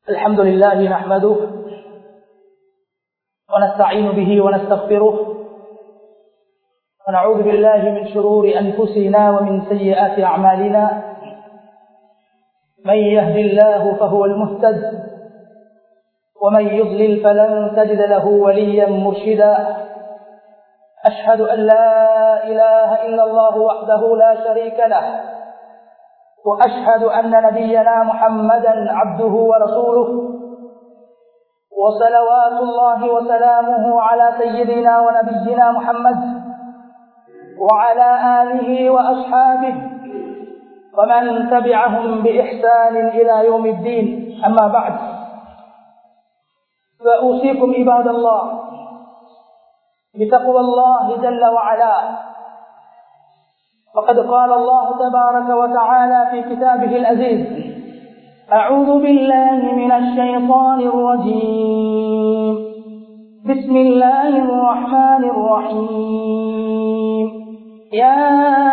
الحمد لله نحمده ونستعين به ونستغفره ونعوذ بالله من شرور أنفسنا ومن سيئات أعمالنا من يهد الله فهو المهتد ومن يضلل فلن تجد له وليا مرشدا أشهد أن لا إله إلا الله وحده لا شريك له وأشهد أن نبينا محمدا عبده ورسوله وصلوات الله وسلامه على سيدنا ونبينا محمد وعلى آله وأصحابه ومن تبعهم بإحسان إلى يوم الدين. أما بعد، فأوصيكم عباد الله بتقوى الله جل وعلا، وقد قال الله تبارك وتعالى في كتابه العزيز: أعوذ بالله من الشيطان الرجيم، بسم الله الرحمن الرحيم. يا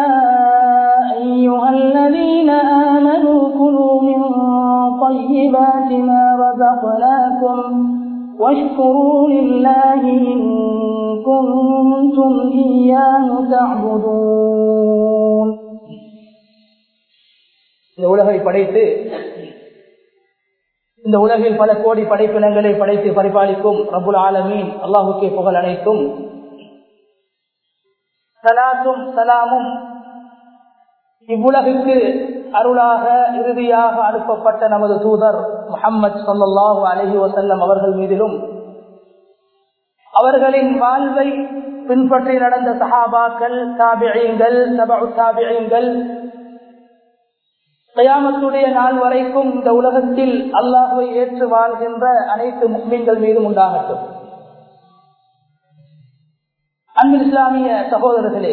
أيها الذين آمنوا كلوا من طيبات ما رزقناكم واشكروا لله إن كنتم إياه تعبدون. இந்த உலகை படைத்து இந்த உலகில் பல கோடி படைப்பினங்களை படைத்து பரிபாலிக்கும் ரப்புல் ஆலமீன் அல்லாஹுக்கே புகழ் அனைத்தும். ஸலாத்தும் ஸலாமும் இவ்வுலகுக்கு அருளாக இறுதியாக அனுப்பப்பட்ட நமது தூதர் முஹம்மது ஸல்லல்லாஹு அலைஹி வஸல்லம் அவர்கள் மீதிலும், அவர்களின் வாழ்வை பின்பற்றி நடந்த சஹாபாக்கள், தாபிஈன்கள், தபஉ தாபிஈன்கள், கியாமத்துடைய நாள் வரைக்கும் இந்த உலகத்தில் அல்லாஹ்வை ஏற்று வாழ்கின்ற அனைத்து முஃமின்கள் மீதும் உண்டாகட்டும். அன்பின் இஸ்லாமிய சகோதரர்களே,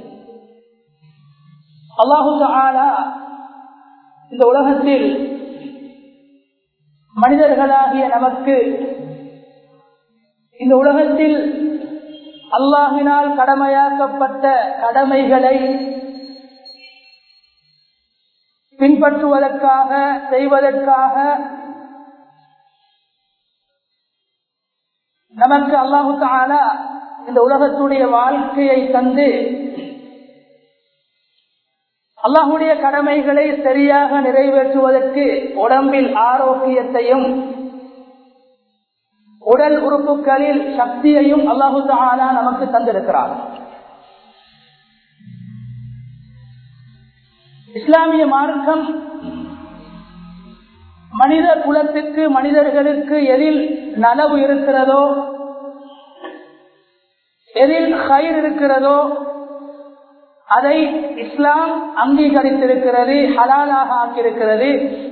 அல்லாஹு தஆலா இந்த உலகத்தில் மனிதர்களாகிய நமக்கு இந்த உலகத்தில் அல்லாஹ்வினால் கடமையாக்கப்பட்ட கடமைகளை பின்பற்றுவதற்காக, செய்வதற்காக நமக்கு அல்லாஹு தஆலா இந்த உலகத்துடைய வாழ்க்கையை தந்து அல்லாஹுடைய கடமைகளை சரியாக நிறைவேற்றுவதற்கு உடம்பில் ஆரோக்கியத்தையும் உடல் உறுப்புகளில் சக்தியையும் அல்லாஹு தஆலா நமக்கு தந்திருக்கிறார். இஸ்லாமிய மார்க்கம் மனித குலத்துக்கு, மனிதர்களுக்கு எதில் நலவு இருக்கிறதோ, எதில் ஹைர் இருக்கிறதோ அதை இஸ்லாம் அங்கீகரித்திருக்கிறது, ஹலாலாக ஆக்கியிருக்கிறது.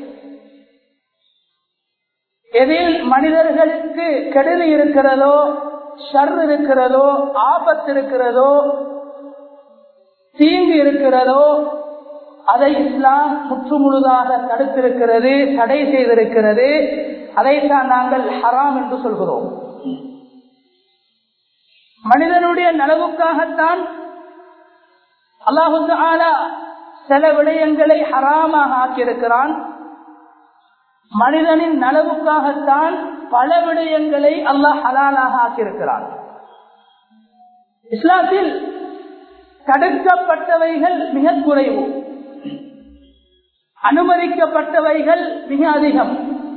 எதில் மனிதர்களுக்கு கெடுதி இருக்கிறதோ, ஷர் இருக்கிறதோ, ஆபத்து இருக்கிறதோ, தீங்கு இருக்கிறதோ அதை இஸ்லாம் முற்றுமுழுதாக தடுத்திருக்கிறது, தடை செய்திருக்கிறது. அதைத்தான் நாங்கள் ஹராம் என்று சொல்கிறோம். மனிதனுடைய நலவுக்காகத்தான் அல்லாஹு தஆலா சில விடயங்களை ஹராமாக ஆக்கியிருக்கிறான். மனிதனின் நலவுக்காகத்தான் பல விடயங்களை அல்லாஹ் ஹலாலாக ஆக்கியிருக்கிறான். இஸ்லாத்தில் தடுக்கப்பட்டவைகள் மிக குறைவு, அனுமதிக்கப்பட்டவைகள் மிக அதிகம்.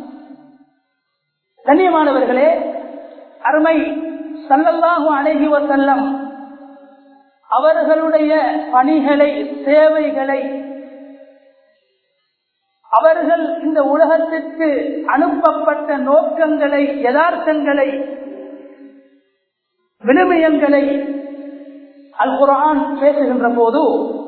கண்ணியமானவர்களே, அருமை ஸல்லல்லாஹு அலைஹி வஸல்லம் அவர்களுடைய பணிகளை, சேவைகளை, அவர்கள் இந்த உலகத்திற்கு அனுப்பப்பட்ட நோக்கங்களை, யதார்த்தங்களை, விழுமியங்களை அல் குர்ஆன் பேசுகின்ற போது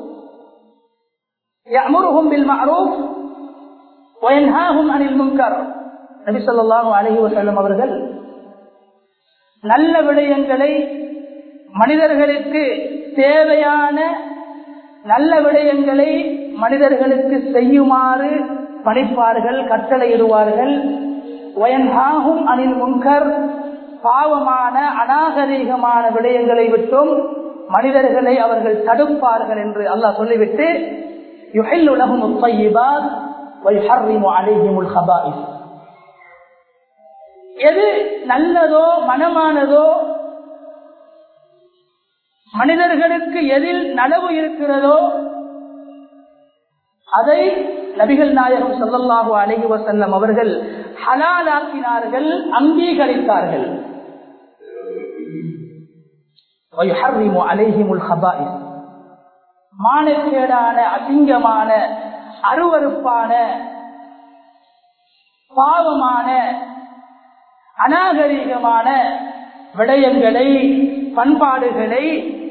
يأمرهم بالمعروف وينهاهم عن المنكر, நபி ஸல்லல்லாஹு அலைஹி வஸல்லம் அவர்கள் நல்ல விடயங்களை, மனிதர்களுக்கு தேவையான நல்ல விடயங்களை மனிதர்களுக்கு செய்யுமாறு பணிப்பார்கள், கட்டளையிடுவார்கள். வயன்ஹாஹும் அனில் முன்கர், பாவமான அநாகரீகமான விடயங்களை விட்டும் மனிதர்களை அவர்கள் தடுப்பார்கள் என்று அல்லாஹ் சொல்லிவிட்டு யுஹில்லு லஹுமுத் த்வையிபாத் வயுஹர்ரிமு அலைஹிமுல் ஹபாயிஸ், எது நல்லதோ மனமானதோ, மனிதர்களுக்கு எதில் நலவு இருக்கிறதோ அதை நபிகள் நாயகம் ஸல்லல்லாஹு அலைஹி வஸல்லம் அவர்கள் ஹலாலாக்கினார்கள், அங்கீகரித்தார்கள். وَيُحَرِّمُ عَلَيْهِمُ الْخَبَائِثَ மானக்கேடான, அசிங்கமான, அருவருப்பான, பாவமான, அநாகரிகமான விடயங்களை, பண்பாடுகளை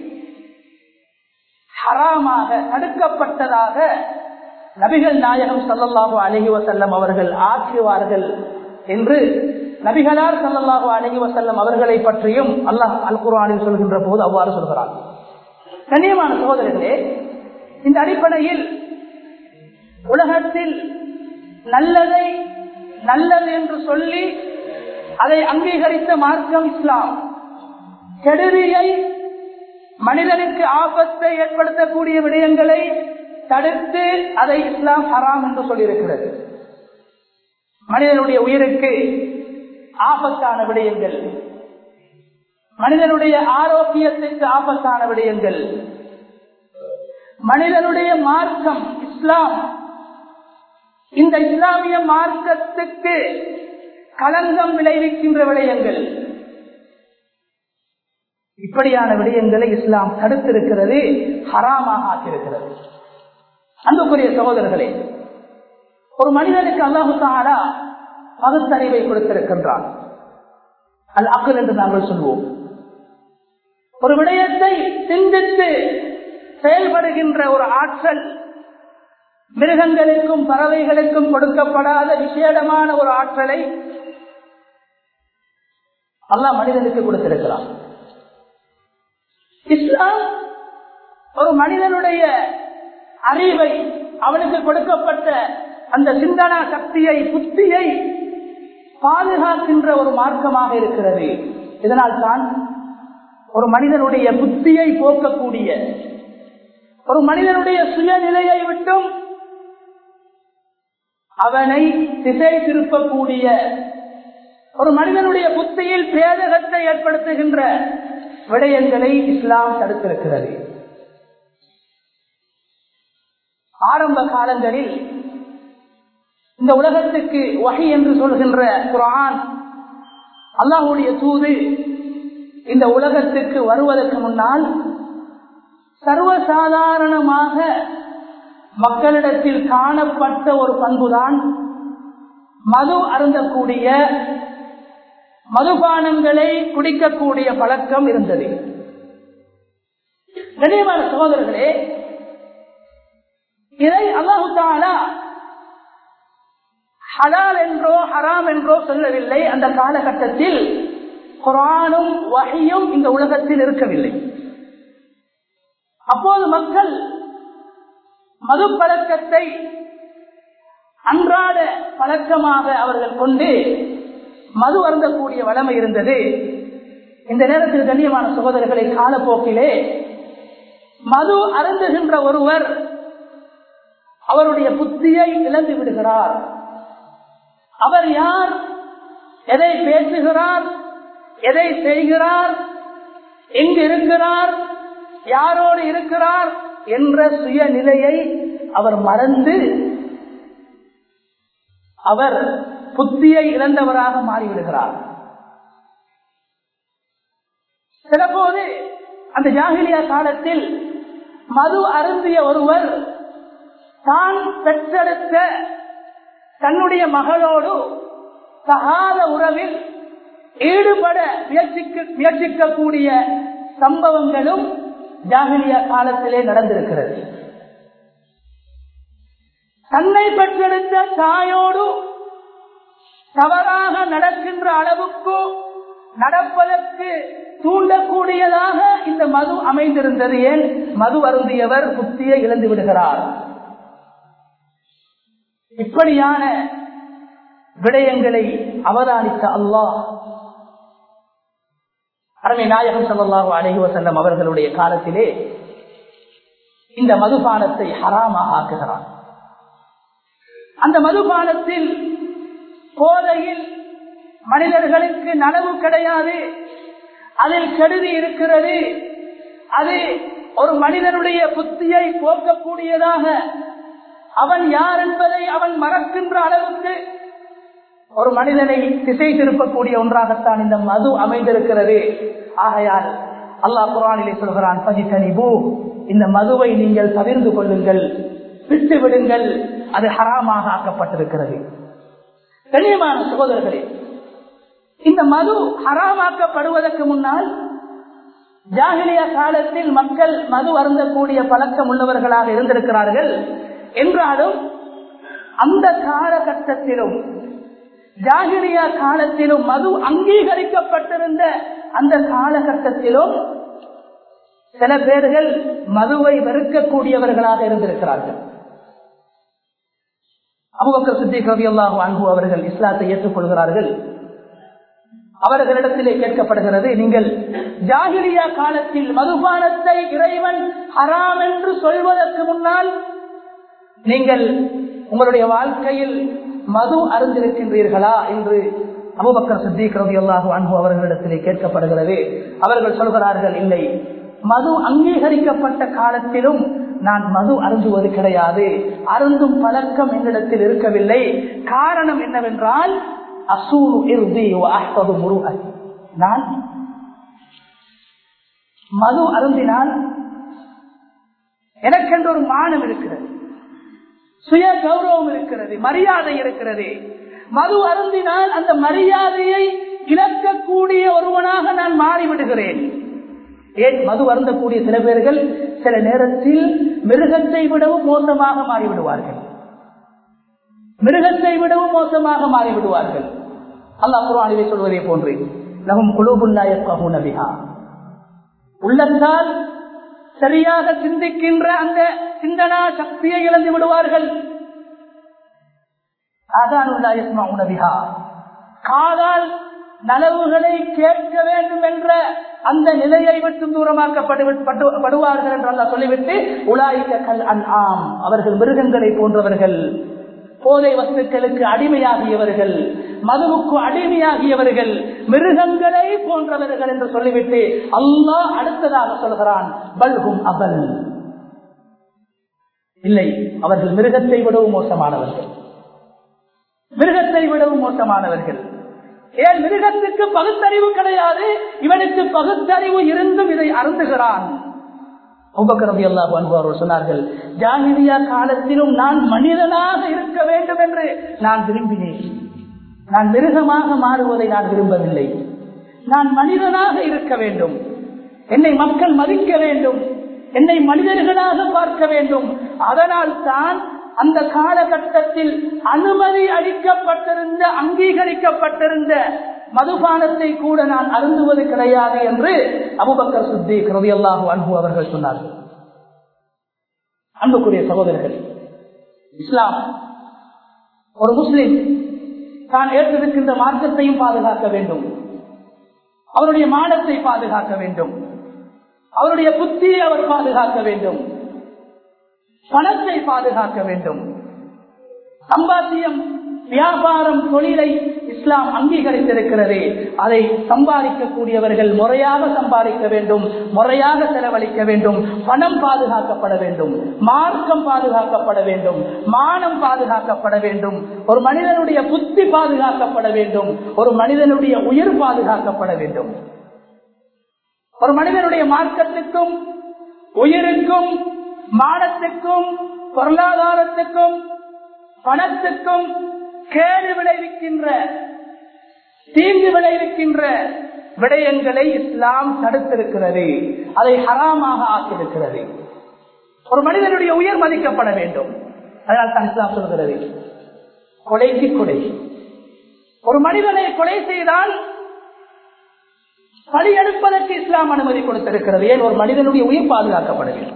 ஹராமாக, தடுக்கப்பட்டதாக நபிகள் நாயகம் ஸல்லல்லாஹு அலைஹி வஸல்லம் அவர்கள் ஆக்குவார்கள் என்று நபிகளார் ஸல்லல்லாஹு அலைஹி வஸல்லம் அவர்களை பற்றியும் அல்லாஹ் அல் குர்ஆனில் சொல்கின்ற போது அவ்வாறு சொல்கிறார். கண்ணியமான சகோதரர்களே, இந்த அடிப்படையில் உலகத்தில் நல்லதை நல்லது என்று சொல்லி அதை அங்கீகரித்த மார்க்கம் இஸ்லாம். கெடுதியை, மனிதனுக்கு ஆபத்தை ஏற்படுத்தக்கூடிய விடயங்களை தடுத்து அதை இஸ்லாம் ஹராம் என்று சொல்லியிருக்கிறது. மனிதனுடைய உயிருக்கு ஆபத்தான விடயங்கள், மனிதனுடைய ஆரோக்கியத்திற்கு ஆபத்தான விடயங்கள், மனிதனுடைய மார்க்கம் இஸ்லாம், இந்த இஸ்லாமிய மார்க்கத்துக்கு களங்கம் விளைவிக்கின்ற விடயங்கள், இப்படியான விடயங்களை இஸ்லாம் தடுத்திருக்கிறது, ஹராமாக ஆக்கியிருக்கிறது. அன்புக்குரிய சகோதரர்களே, ஒரு மனிதனுக்கு அல்லாஹு தஆலா பகுத்தறிவை கொடுத்திருக்கின்றான். அல் அக்ல் என்று நாங்கள் சொல்வோம். ஒரு விடயத்தை சிந்தித்து செயல்படுகின்ற ஒரு ஆற்றல் மிருகங்களுக்கும் பறவைகளுக்கும் கொடுக்கப்படாத விசேடமான ஒரு ஆற்றலை அல்லாஹ் மனிதனுக்கு கொடுத்திருக்கிறான். இஸ்லாம் ஒரு மனிதனுடைய அறிவை, அவனுக்கு கொடுக்கப்பட்ட அந்த சிந்தனா சக்தியை, புத்தியை பாதுகாக்கின்ற ஒரு மார்க்கமாக இருக்கிறது. இதனால் தான் ஒரு மனிதனுடைய புத்தியை போக்கக்கூடிய, ஒரு மனிதனுடைய சுயநிலையை விட்டும் அவனை திசை திருப்பக்கூடிய, ஒரு மனிதனுடைய புத்தியில் பேதகத்தை ஏற்படுத்துகின்ற விடயங்களை இஸ்லாம் தடுத்திருக்கிறது. ஆரம்ப காலங்களில் இந்த உலகத்துக்கு வஹி என்று சொல்கின்ற குர்ஆன், அல்லாஹ்வுடைய தூது இந்த உலகத்துக்கு வருவதற்கு முன்னால் சர்வசாதாரணமாக மக்களிடத்தில் காணப்பட்ட ஒரு பண்புதான் மது அருந்தக்கூடிய, மதுபானங்களை குடிக்கக்கூடிய பழக்கம் இருந்தது. கண்ணியமான சகோதரர்களே, இதை அல்லாஹ் தஆலா ஹலால் என்றோ ஹராம் என்றோ சொல்லவில்லை. அந்த காலகட்டத்தில் குர்ஆனும் வஹியும் இந்த உலகத்தில் இருக்கவில்லை. அப்போது மக்கள் மது பழக்கத்தை அன்றாட பழக்கமாக அவர்கள் கொண்டு மது அருந்தக்கூடிய வளமை இருந்தது. இந்த நேரத்தில் கண்ணியமான சகோதரர்களை, காலப்போக்கிலே மது அருந்துகின்ற ஒருவர் அவருடைய புத்தியை இழந்து விடுகிறார். அவர் யார், எதை பேசுகிறார், எதை செய்கிறார், எங்கு இருக்கிறார், யாரோடு இருக்கிறார் என்ற சுயநிலையை அவர் மறந்து அவர் புத்தியை இழந்தவராக மாறிவிடுகிறார். சிலபோது அந்த ஜாஹிலியா காலத்தில் மது அருந்திய ஒருவர் தான் பெற்றெடுத்த தன்னுடைய மகளோடு சகாத உறவில் ஈடுபட முயற்சிக்கக்கூடிய சம்பவங்களும் ஜாஹிலியா காலத்திலே நடந்திருக்கிறது. தன்னை பெற்றெடுத்த தாயோடு தவறாக நடக்கின்ற அளவுக்கு நடப்பதற்கு தூண்டக்கூடியதாக இந்த மது அமைந்திருந்தது. ஏன்? மது அருந்தியவர் புத்தியை இழந்து விடுகிறார். இப்படியான விடயங்களை அவதானித்த அல்லாஹ் அருமை நாயகம் ஸல்லல்லாஹு அலைஹி வஸல்லம் அவர்களுடைய காலத்திலே இந்த மதுபானத்தை ஹராமாக ஆக்குகிறார். அந்த மதுபானத்தில் போதையில் மனிதர்களுக்கு நனவு கிடையாது, அதில் கெடுதி இருக்கிறது. அது ஒரு மனிதனுடைய புத்தியை போக்கக்கூடியதாக, அவன் யார் என்பதை அவன் மறக்கின்ற அளவுக்கு ஒரு மனிதனை திசை திருப்பக்கூடிய ஒன்றாகத்தான் இந்த மது அமைந்திருக்கிறது. ஆகையால் அல்லாஹ் குர்ஆனிலே சொல்கிறான், ஃபஜ்தனிபூ, இந்த மதுவை நீங்கள் தவிர்த்து கொள்ளுங்கள், விட்டு விடுங்கள், அது ஹராமாக ஆக்கப்பட்டிருக்கிறது. கண்ணியமான சகோதரர்களே, இந்த மது ஹராமாக்கப்படுவதற்கு முன்னால் ஜாஹிலியா காலத்தில் மக்கள் மது அருந்தக்கூடிய பழக்கம் உள்ளவர்களாக இருந்திருக்கிறார்கள். என்றாலும் அந்த காலகட்டத்திலும் ஜாஹிலியா காலத்திலும் மது அங்கீகரிக்கப்பட்டிருந்த அந்த காலகட்டத்திலும் சில பேர்கள் மதுவை வெறுக்கக்கூடியவர்களாக இருந்திருக்கிறார்கள். அபூபக்கர் சித்திக் ரலியல்லாஹு அன்ஹு அவர்கள் இஸ்லாத்தை ஏற்றுக்கொள்கிறார்கள். அவர்களிடத்திலே கேட்கப்படுகிறது, நீங்கள் ஜாஹிலியா காலத்தில் மதுபானத்தை இறைவன் ஹராம் என்று சொல்வதற்கு முன்னால் நீங்கள் உங்களுடைய வாழ்க்கையில் மது அருந்திருக்கின்றீர்களா என்று அபூபக்கர் சித்திக் ரலியல்லாஹு அன்ஹு அவர்களிடத்திலே கேட்கப்படுகிறது. அவர்கள் சொல்கிறார்கள், இல்லை, மது அங்கீகரிக்கப்பட்ட காலத்திலும் நான் மது அருந்துவது கிடையாது, அருந்தும் பழக்கம் என்னிடத்தில் இருக்கவில்லை. காரணம் என்னவென்றால் அசூரு இர்தி வ அஹ்ஃபது முருஅத்தி, நான் மது அருந்தினால் எனக்கென்று ஒரு மானம் இருக்கிறது, சுய கௌரவம் இருக்கிறது, மரியாதை இருக்கிறது. மது அருந்தினால் அந்த மரியாதையை இழக்கக்கூடிய ஒருவனாக நான் மாறிவிடுகிறேன். ஏன் மது அருந்தக்கூடிய சில பேர்கள் சில நேரத்தில் மிருகத்தை விடவும் மோசமாக மாறிவிடுவார்கள், மிருகத்தை விடவும் மோசமாக மாறிவிடுவார்கள். அல்லாஹ் குர்ஆனிலே சொல்வதை போன்று, லஹும் குலூபுன் லா யஃகஹூன பிஹா, உள்ளத்தால் சரியாக சிந்திக்கின்ற அந்த சிந்தனா சக்தியை இழந்து விடுவார்கள். ஆதானுன் லா யஸ்மஊன பிஹா, காதால் நலவுகளை கேட்க வேண்டும் என்ற அந்த நிலையை விட்டு தூரமாக்கப்படுவார்கள் என்று அல்லாஹ் சொல்லிவிட்டு, உலாயிக கல் அன்ஆம், அவர்கள் மிருகங்களை போன்றவர்கள், போதை வஸ்துக்களுக்கு அடிமையாகியவர்கள், மதுவுக்கு அடிமையாகியவர்கள், மிருகங்களை போன்றவர்கள் என்று சொல்லிவிட்டு அல்லாஹ் அடுத்ததாக சொல்கிறான், பல்ஹும் அபல், இல்லை, அவர்கள் மிருகத்தை விடவும் மோசமானவர்கள், மிருகத்தை விடவும் மோசமானவர்கள். ஏன் மிருகத்துக்கு பகுத்தறிவு கிடையாது, இவனுக்கு பகுத்தறிவு இருந்தும் இதை அருந்துகிறான். அபூபக்கர் ரலியல்லாஹு அன்ஹு அவர்கள் சொன்னார்கள், ஜாஹிலியா காலத்திலும் நான் மனிதனாக இருக்க வேண்டும் என்று நான் விரும்பினேன், நான் மிருகமாக மாறுவதை நான் விரும்பவில்லை, நான் மனிதனாக இருக்க வேண்டும், என்னை மக்கள் மதிக்க வேண்டும், என்னை மனிதர்களாக பார்க்க வேண்டும். அதனால் தான் அந்த காலகட்டத்தில் அனுமதி அளிக்கப்பட்டிருந்த அங்கீகரிக்கப்பட்டிருந்த மதுபானத்தை கூட நான் அருந்துவது கிடையாது என்று அபூபக்கர் சித்திக் ரலியல்லாஹு அன்ஹு அவர்கள் சொன்னார்கள். அன்புக்குரிய சகோதரர்கள், இஸ்லாம் ஒரு முஸ்லிம் தான் ஏற்றிருக்கின்ற மார்க்கத்தையும் பாதுகாக்க வேண்டும், அவருடைய மானத்தை பாதுகாக்க வேண்டும், அவருடைய புத்தியை அவர் பாதுகாக்க வேண்டும், பணத்தை பாதுகாக்க வேண்டும். சம்பாத்தியம், வியாபாரம், தொழிலை இஸ்லாம் அங்கீகரித்திருக்கிறது. அதை சம்பாதிக்கக்கூடியவர்கள் முறையாக சம்பாதிக்க வேண்டும், முறையாக செலவழிக்க வேண்டும், பணம் பாதுகாக்கப்பட வேண்டும், மார்க்கம் பாதுகாக்கப்பட வேண்டும், மானம் பாதுகாக்கப்பட வேண்டும், ஒரு மனிதனுடைய புத்தி பாதுகாக்கப்பட வேண்டும், ஒரு மனிதனுடைய உயிர் பாதுகாக்கப்பட வேண்டும். ஒரு மனிதனுடைய மார்க்கத்துக்கும் உயிருக்கும் மானத்துக்கும் பொருளாதாரத்துக்கும் பணத்துக்கும் கேடு விளைவிக்கின்ற, தீங்கு விளைவிக்கின்ற விடயங்களை இஸ்லாம் தடுத்திருக்கிறது, அதை ஹராமாக ஆக்கியிருக்கிறது. ஒரு மனிதனுடைய உயிர் மதிக்கப்பட வேண்டும். அதனால் தான் இஸ்லாம் சொல்கிறது, கொலைக்கு கொலை. ஒரு மனிதனை கொலை செய்தால் பழி எடுப்பதற்கு இஸ்லாம் அனுமதி கொடுத்திருக்கிறது. ஏன்? ஒரு மனிதனுடைய உயிர் பாதுகாக்கப்பட வேண்டும்.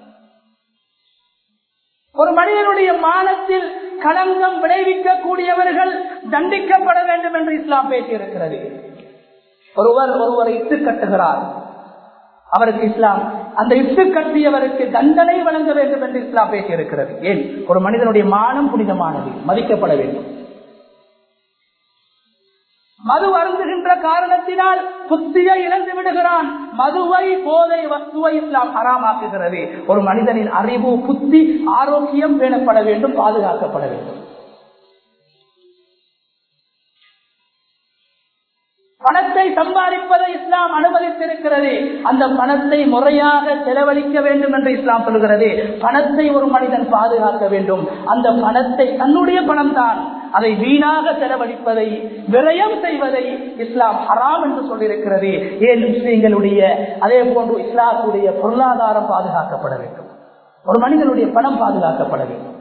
ஒரு மனிதனுடைய மானத்தில் களங்கம் விளைவிக்கக்கூடியவர்கள் தண்டிக்கப்பட வேண்டும் என்று இஸ்லாம் பேசியிருக்கிறது. ஒருவரை இட்டு கட்டுகிறார், அவருக்கு இஸ்லாம் அந்த இட்டு கட்டியவருக்கு தண்டனை வழங்க வேண்டும் என்று இஸ்லாம் பேசியிருக்கிறது. ஏன்? ஒரு மனிதனுடைய மானம் புனிதமானது, மதிக்கப்பட வேண்டும். மது அருந்துகின்ற காரணத்தினால் புத்தியை இழந்து விடுகிறான். மதுவை, போதை வஸ்துவை இஸ்லாம் ஹராமாக்குகிறது. ஒரு மனிதனின் அறிவு, புத்தி, ஆரோக்கியம் பேணப்பட வேண்டும், பாதுகாக்கப்பட வேண்டும். பணத்தை சம்பாதிப்பதை இஸ்லாம் அனுமதித்திருக்கிறது. அந்த பணத்தை முறையாக செலவழிக்க வேண்டும் என்று இஸ்லாம் சொல்கிறது. பணத்தை ஒரு மனிதன் பாதுகாக்க வேண்டும். அந்த பணத்தை, தன்னுடைய பணம் தான், அதை வீணாக செலவழிப்பதை, விரயம் செய்வதை இஸ்லாம் ஹராம் என்று சொல்லியிருக்கிறது. ஏன் முஸ்லிம்களுடைய, அதே போன்று இஸ்லாமுடைய பொருளாதாரம் பாதுகாக்கப்பட வேண்டும். ஒரு மனிதனுடைய பணம் பாதுகாக்கப்பட வேண்டும்.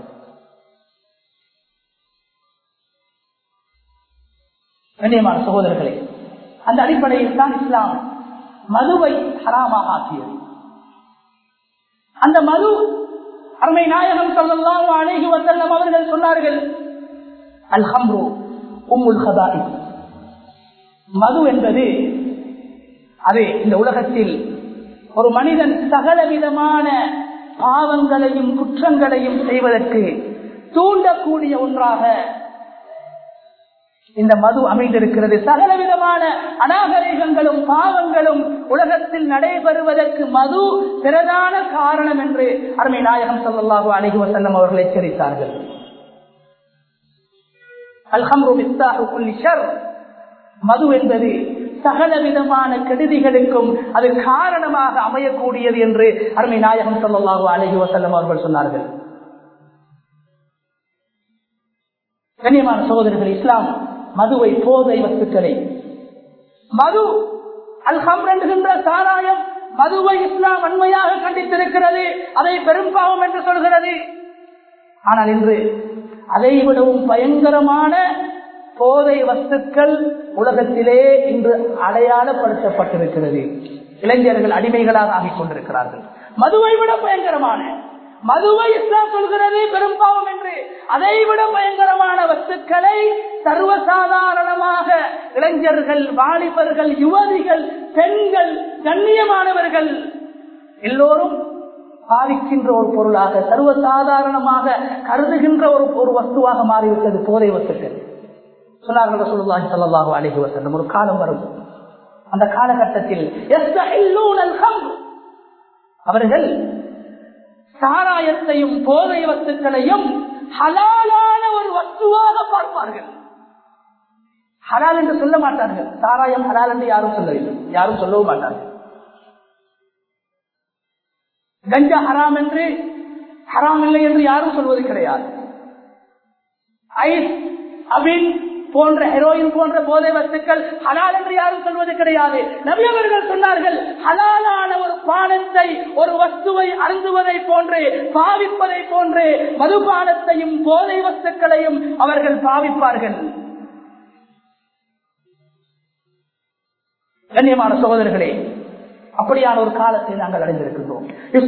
கண்ணியமான சகோதரர்களே, அந்த அடிப்படையில் தான் இஸ்லாம் மதுவை ஹராமாக ஆக்கியது. அந்த மது, அருமை நாயகம் ஸல்லல்லாஹு அலைஹி வஸல்லம் அவர்கள் சொன்னார்கள், அல் ஹம்ரு உம்முல் ஹபாயிஸ். மது என்பது அது இந்த உலகத்தில் ஒரு மனிதன் சகல விதமான பாவங்களையும் குற்றங்களையும் செய்வதற்கு தூண்டக்கூடிய ஒன்றாக இந்த மது அமைந்திருக்கிறது. சகல விதமான அநாகரிகங்களும் பாவங்களும் உலகத்தில் நடைபெறுவதற்கு மது பிரதான காரணம் என்று அருமை நாயகம் ஸல்லல்லாஹு அலைஹி வஸல்லம் அவர்கள் எச்சரித்தார்கள். அல் ஹம்ரு மிஃப்தாஹு குல்லி ஷர். மது என்பது சகல விதமான கெடுதிகளுக்கும் அது காரணமாக அமையக்கூடியது என்று அருமை நாயகம் ஸல்லல்லாஹு அலைஹி வஸல்லம் அவர்கள் சொன்னார்கள். கண்ணியமான சகோதரர்கள், இஸ்லாம் மதுவை, போதை வஸ்துக்களை, மது அல் ஹம்ர் என்கின்ற சாராயம், மதுவை இஸ்லாம் வன்மையாக கண்டித்திருக்கிறது. அதை பெரும்பாவம் என்று சொல்கிறது. ஆனால் இன்று அதை விடவும் பயங்கரமான போதை வஸ்துக்கள் உலகத்திலே இன்று அடையாளப்படுத்தப்பட்டிருக்கிறது. இளைஞர்கள் அடிமைகளாக ஆகிக் கொண்டிருக்கிறார்கள். மதுவை விட பயங்கரமான, மதுவை இஸ்லாம் சொல்கிறது பெரும்பாவம் என்று, அதை விட பயங்கரமான வஸ்துக்களை சர்வசாதாரணமாக இளைஞர்கள், வாலிபர்கள், யுவதிகள், பெண்கள், கண்ணியமானவர்கள் எல்லோரும் பாவிக்கின்ற ஒரு பொருளாக, சர்வசாதாரணமாக கருதுகின்ற ஒரு வஸ்துவாக மாறிவிட்டது போதை வஸ்துக்கள். சொன்னார்கள் ரசூலுல்லாஹி ஸல்லல்லாஹு அலைஹி வஸல்லம், ஒரு காலம் வரும், அந்த காலகட்டத்தில் அவர்கள் சாராயத்தையும் போதை வஸ்துக்களையும் ஹலாலான ஒரு வஸ்துவாக பார்ப்பார்கள். ஹலால் என்று சொல்ல மாட்டார்கள். சாராயம் ஹலால் என்று யாரும் சொல்லவில்லை, யாரும் சொல்லவும் மாட்டார்கள். கஞ்சா ஹராம் என்று, ஹராம் இல்லை என்று யாரும் சொல்வது கிடையாது. ஐஸ், அபின் போன்ற, ஹெரோயின் போன்ற போதை வஸ்துக்கள் ஹலால் என்று யாரும் சொல்வது கிடையாது. நபி அவர்கள் சொன்னார்கள், ஹலாலான ஒரு பானத்தை, ஒரு வஸ்துவை அருந்துவதை போன்று, பாவிப்பதை போன்று மதுபானத்தையும் போதை வஸ்துக்களையும் அவர்கள் பாவிப்பார்கள். கண்ணியமான சகோதரர்களே, அப்படியான ஒரு காலத்தை நாங்கள் அடைந்திருக்கின்றோம்.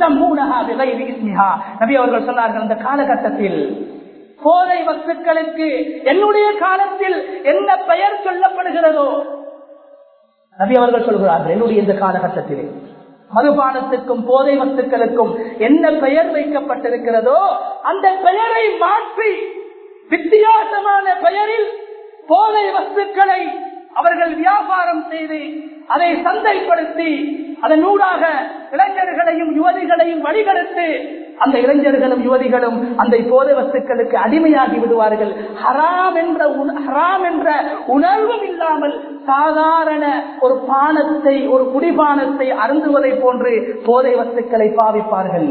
நபி அவர்கள் சொன்னார்கள், அந்த காலகட்டத்தில் போதை வஸ்துக்களுக்கு என்னுடைய காலத்தில் என்ன பெயர் சொல்லப்படுகிறதோ, நபி அவர்கள் சொல்கிறார்கள், என்னுடைய இந்த காலகட்டத்திலே மதுபானத்துக்கும் போதை வஸ்துக்களுக்கும் என்ன பெயர் வைக்கப்பட்டிருக்கிறதோ அந்த பெயரை மாற்றி வித்தியாசமான பெயரில் போதை வஸ்துக்களை அவர்கள் வியாபாரம் செய்து அதை சந்தைப்படுத்தி அதனூடாக இளைஞர்களையும் யுவதிகளையும் வழிகெடுத்து அந்த இளைஞர்களும் யுவதிகளும் அந்த போதை வஸ்துக்களுக்கு அடிமையாகி விடுவார்கள். ஹராம் என்ற உணர்வும் இல்லாமல் சாதாரண ஒரு பானத்தை, ஒரு குடிபானத்தை அருந்துவதை போன்று போதை வஸ்துக்களை பாவிப்பார்கள்.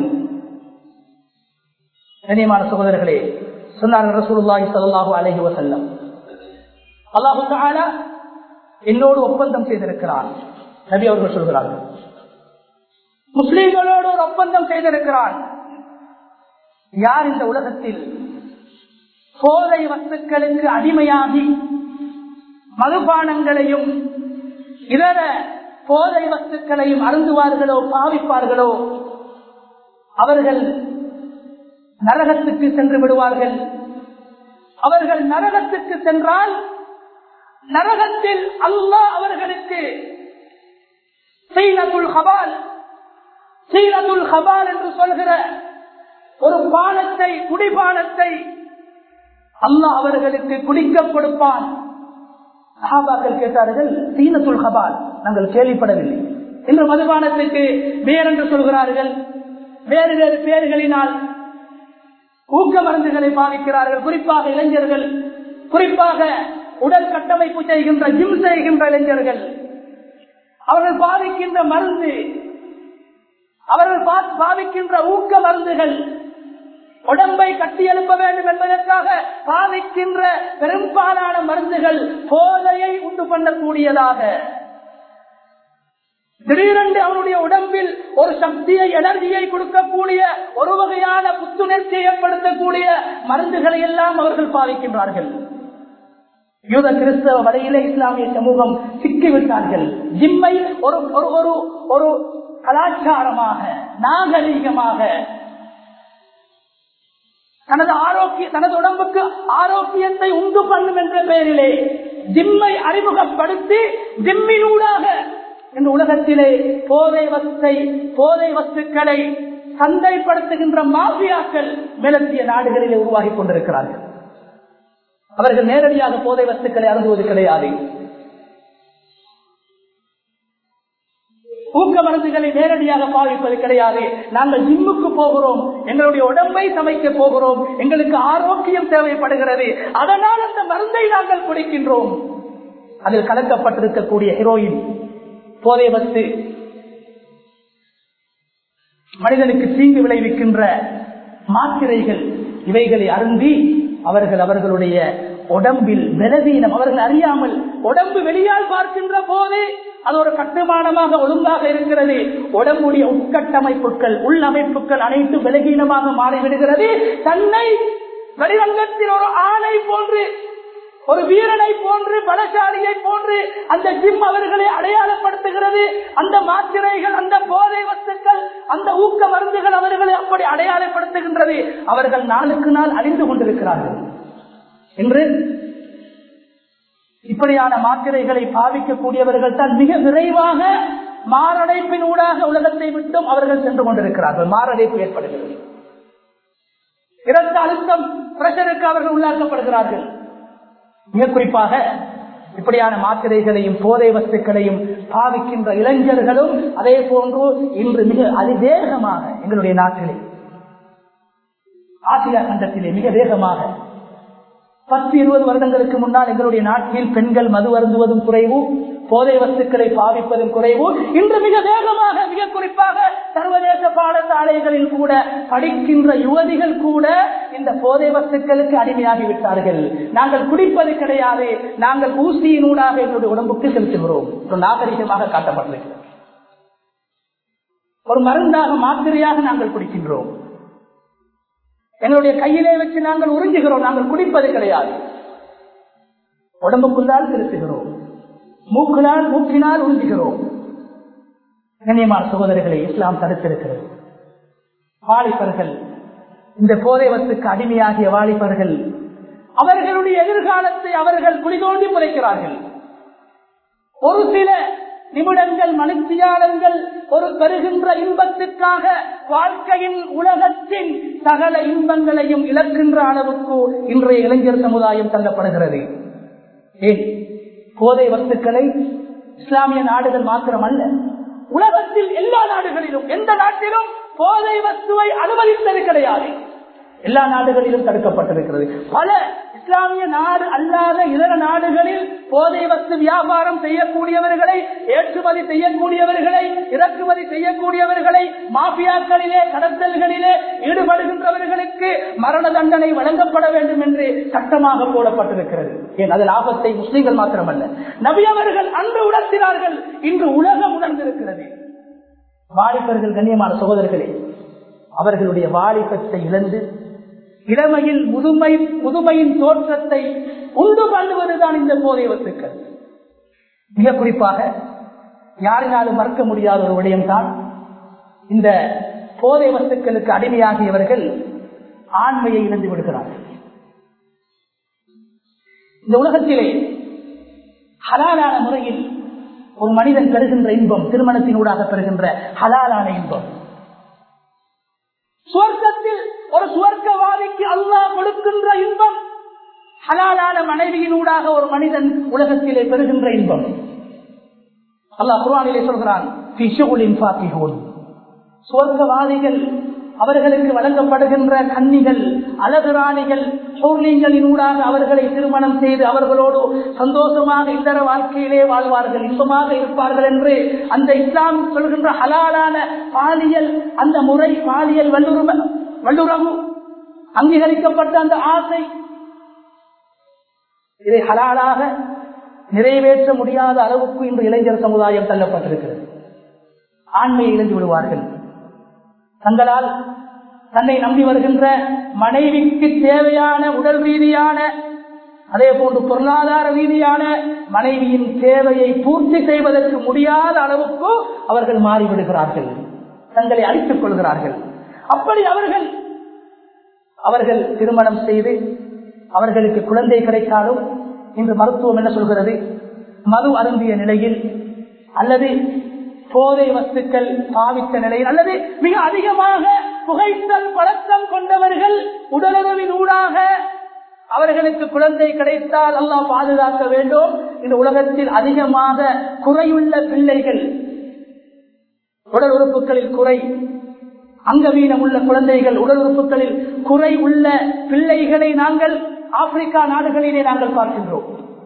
கண்ணியமான சகோதரர்களே, சொன்னார்கள் ரசூலுல்லாஹி ஸல்லல்லாஹு அலைஹி வஸல்லம், அல்லாஹ் தஆலா என்னோடு ஒப்பந்தம் செய்திருக்கிறான். நபி அவர்கள் சொல்கிறார்கள், முஸ்லிம்களோடு ஒரு ஒப்பந்தம் செய்திருக்கிறான். யார் இந்த உலகத்தில் போதை வஸ்துக்களுக்கு அடிமையாகி மதுபானங்களையும் இதர போதை வஸ்துக்களையும் அருந்துவார்களோ, பாவிப்பார்களோ, அவர்கள் நரகத்துக்கு சென்று விடுவார்கள். அவர்கள் நரகத்துக்கு சென்றால் நரகத்தில் அல்லாஹ் அவர்களுக்கு சீனத்துல் ஹபால் என்று சொல்கிற ஒரு பானத்தை, குடிபானத்தை அல்லாஹ் அவர்களுக்கு குடிக்க கொடுப்பான். சஹாபாக்கள் கேட்டார்கள், தீனத்துல் ஹபால் நாங்கள் கேள்விப்படவில்லை. இன்று மதுபானத்துக்கு வேர் என்று சொல்கிறார்கள், வேறு வேறு பேர்களினால் ஊக்க மருந்துகளை பாவிக்கிறார்கள். குறிப்பாக இளைஞர்கள், குறிப்பாக உடல் கட்டமைப்பு செய்கின்ற ஜிம் செய்கின்ற இளைஞர்கள், அவர்கள் பாவிக்கின்ற மருந்து, அவர்கள் பாவிக்கின்ற ஊக்க மருந்துகள் உடம்பை கட்டி எழுப்ப வேண்டும் என்பதற்காக பாவிக்கின்ற பெரும்பாலான மருந்துகள் போதையை உண்டு பண்ணக்கூடியதாக, திடீரென்று அவருடைய உடம்பில் ஒரு சக்தியை, எனர்ஜியை கொடுக்கக்கூடிய ஒரு வகையான புத்துணர்ச்சியை ஏற்படுத்தக்கூடிய மருந்துகளை எல்லாம் அவர்கள் பாவிக்கின்றார்கள். யூத கிறிஸ்தவ வடையிலே இஸ்லாமிய சமூகம் சிக்கிவிட்டார்கள். ஜிம்மை ஒரு கலாச்சாரமாக, நாகரீகமாக, தனது உடம்புக்கு ஆரோக்கியத்தை உண்டு பண்ணும் என்ற பெயரிலே ஜிம்மை அறிமுகப்படுத்தி ஜிம்மினூடாக இந்த உலகத்திலே போதை வஸ்துக்களை சந்தைப்படுத்துகின்ற மாஃபியாக்கள் மேலத்திய நாடுகளிலே உருவாகி கொண்டிருக்கிறார்கள். அவர்கள் நேரடியாக போதை வஸ்துக்களை அருந்துவது கிடையாது, ஊக்க மருந்துகளை நேரடியாக பாவிப்பது கிடையாது. நாங்கள் ஜிம்முக்கு போகிறோம், எங்களுடைய உடம்பை சமைக்க போகிறோம், எங்களுக்கு ஆரோக்கியம் தேவைப்படுகிறது, அதனால் அந்த மருந்தை நாங்கள் குடிக்கின்றோம். அதில் கலக்கப்பட்டிருக்கக்கூடிய ஹீரோயின், போதை வஸ்து, மனிதனுக்கு தீங்கு விளைவிக்கின்ற மாத்திரைகள், இவைகளை அருந்தி அவர்களுடைய உடம்பில் பலவீனம், அவர்கள் அறியாமல் உடம்பு வெளியால் பார்க்கின்ற போது அது ஒரு கட்டுமானமாக ஒழுங்காக இருக்கிறது, உடம்புடைய உட்கட்டமைப்புகள், உள்ளமைப்புகள் அனைத்து பலகீனமாக மாறிவிடுகிறது. தன்னை வெளிரங்கத்தில் ஒரு ஆணை போன்று, ஒரு வீரனை போன்று, பலசாலியை போன்று அந்த ஜிம் அவர்களை அடையாளப்படுத்துகிறது. அந்த மாத்திரைகள், அந்த போதை வஸ்துக்கள், அந்த ஊக்க மருந்துகள் அவர்களை அப்படி அடையாளப்படுத்துகின்றது. அவர்கள் நாளுக்கு நாள் அழிந்து கொண்டிருக்கிறார்கள். என்று இப்படியான மாத்திரைகளை பாவிக்கக்கூடியவர்கள் தான் மிக விரைவாக மாரடைப்பின் ஊடாக உலகத்தை விட்டும் அவர்கள் சென்று கொண்டிருக்கிறார்கள். மாரடைப்பு ஏற்படுகிறது, இரத்த அழுத்தம், பிரஷருக்கு அவர்கள் உள்ளாக்கப்படுகிறார்கள். மிக குறிப்பாக இப்படியான மாத்திரைகளையும் போதை வஸ்துக்களையும் பாவிக்கின்ற இளைஞர்களும் அதே போன்று இன்று மிக அதிவேகமாக எங்களுடைய நாட்டிலே, ஆசியா கண்டத்திலே மிக வேகமாக 10-20 வருடங்களுக்கு முன்னால் எங்களுடைய நாட்டில் பெண்கள் மது அருந்துவதும் குறைவு, போதை வஸ்துக்களை பாவிப்பதும் குறைவு. இன்று மிக வேகமாக, மிக குறிப்பாக சர்வதேச பாடசாலைகளில் கூட படிக்கின்ற யுவதிகள் கூட இந்த போதை வஸ்துக்களுக்கு அடிமையாகிவிட்டார்கள். நாங்கள் குடிப்பது கிடையாது, நாங்கள் ஊசியினூடாக எங்களுடைய உடம்புக்கு செலுத்துகிறோம். ஒரு நாகரிகமாக காட்டப்பட்டிருக்கிறது. ஒரு மருந்தாக, மாத்திரையாக நாங்கள் குடிக்கின்றோம். எங்களுடைய கையிலே வச்சு நாங்கள் உறிஞ்சுகிறோம், நாங்கள் குடிப்பது கிடையாது. உடம்புக்குள்ளால் செலுத்துகிறோம், மூக்கினால் உறிஞ்சுகிறோம். கண்ணியமான சகோதரர்களை இஸ்லாம் தடுத்திருக்கிறது. வாலிபர்கள், இந்த போதை வஸ்துக்கு அடிமையாகிய வாலிபர்கள், அவர்களுடைய எதிர்காலத்தை அவர்கள் குளிதோண்டி புதைக்கிறார்கள். ஒரு சில நிமிடங்கள், மணித்தியாலங்கள் ஒரு பெறுகின்ற இன்பத்துக்காக வாழ்க்கையின், உலகத்தின் சகல இன்பங்களையும் இழக்கின்ற அளவுக்கு இன்றைய இளைஞர் சமுதாயம் தள்ளப்படுகிறது. ஏன்? போதை வஸ்துக்களை இஸ்லாமிய நாடுகள் மாத்திரமல்ல, உலகத்தில் எல்லா நாடுகளிலும், எந்த நாட்டிலும் போதை வஸ்துவை அனுமதித்தது கிடையாது. எல்லா நாடுகளிலும் தடுக்கப்பட்டிருக்கிறது. பல இஸ்லாமிய நாடு அல்லாத இதர நாடுகளில் போதை வஸ்து வியாபாரம் செய்யக்கூடியவர்களை, ஏற்றுமதி செய்யக்கூடியவர்களை, இறக்குமதி செய்யக்கூடியவர்களை, மாஃபியாக்களிலே, கடத்தல்களிலே ஈடுபடுகின்றவர்களுக்கு மரண தண்டனை வழங்கப்பட வேண்டும் என்று சட்டமாக போடப்பட்டிருக்கிறது. ஏன்? அது லாபத்தை முஸ்லிம்கள் மாத்திரமல்ல, நபி அவர்கள் அன்று உணர்த்தினார்கள், இன்று உலகம் உணர்ந்திருக்கிறது. வாலிபர்கள், கண்ணியமான சகோதரர்களே, அவர்களுடைய வாலிபத்தை இழந்து இளமையில் முதுமையின் தோற்றத்தை உண்டு பண்ணுவதுதான் இந்த போதை வஸ்துக்கள். மிக குறிப்பாக யாரினாலும் மறக்க முடியாத ஒரு விடயம்தான், இந்த போதை வஸ்துக்களுக்கு அடிமையாகியவர்கள் ஆண்மையை இழந்து விடுகிறார்கள். இந்த உலகத்திலே ஹலாலான முறையில் ஒரு மனிதன் பெறுகின்ற இன்பம், திருமணத்தினூடாக பெறுகின்ற ஹலாலான இன்பம், சுவர்க்கத்தில் ஒரு சுவர்க்கவாதிக்கு அல்லாஹ் கொடுக்கின்ற இன்பம் ஹலாலான மனைவியினூடாக ஒரு மனிதன் உலகத்திலே பெறுகின்ற இன்பம். அல்லாஹ் குர்ஆனிலே சொல்கிறான், சுவர்க்கவாதிகள் அவர்களுக்கு வழங்கப்படுகின்ற கன்னிகள், அழகு ராணிகள், சோர்லிங்களினூடாக அவர்களை திருமணம் செய்து அவர்களோடு சந்தோஷமாக இல்லற வாழ்க்கையிலே வாழ்வார்கள், இன்பமாக இருப்பார்கள் என்று அந்த இஸ்லாம் சொல்கின்ற ஹலாலான பாலியல் அந்த முறை, பாலியல் வல்லுறவு அங்கீகரிக்கப்பட்ட அந்த ஆசை, இதை ஹலாலாக நிறைவேற்ற முடியாத அளவுக்கு இன்று இளைஞர் சமுதாயம் தள்ளப்பட்டிருக்கிறது. ஆண்மையை இழந்து விடுவார்கள். தங்களால் தன்னை நம்பி வருகின்ற மனைவிக்கு தேவையான உடல் ரீதியான அதே போன்று பொருளாதார ரீதியான மனைவியின் தேவையை பூர்த்தி செய்வதற்கு முடியாத அளவுக்கு அவர்கள் மாறிவிடுகிறார்கள், தங்களை அழித்துக் கொள்கிறார்கள். அப்படி அவர்கள் திருமணம் செய்து அவர்களுக்கு குழந்தை கிடைத்தாலும் இன்று மருத்துவம் என்ன சொல்கிறது, மது அருந்திய நிலையில் அல்லது போதை வஸ்துக்கள் பாவித்த நிலையில் அல்லது மிக அதிகமாக புகைத்தல் பழக்கம் கொண்டவர்கள் உடலுறவின் ஊடாக அவர்களுக்கு குழந்தை கிடைத்தால் அல்லாஹ் பாதுகாக்க வேண்டும். இந்த உலகத்தில் அதிகமாக குறையுள்ள பிள்ளைகள், உடல் உறுப்புகளில் குறை, அங்கவீனம் உள்ள குழந்தைகள், உடல் உறுப்புகளில் குறை உள்ள பிள்ளைகளை நாங்கள் ஆப்பிரிக்கா நாடுகளிலே நாங்கள் பார்க்கின்றோம்.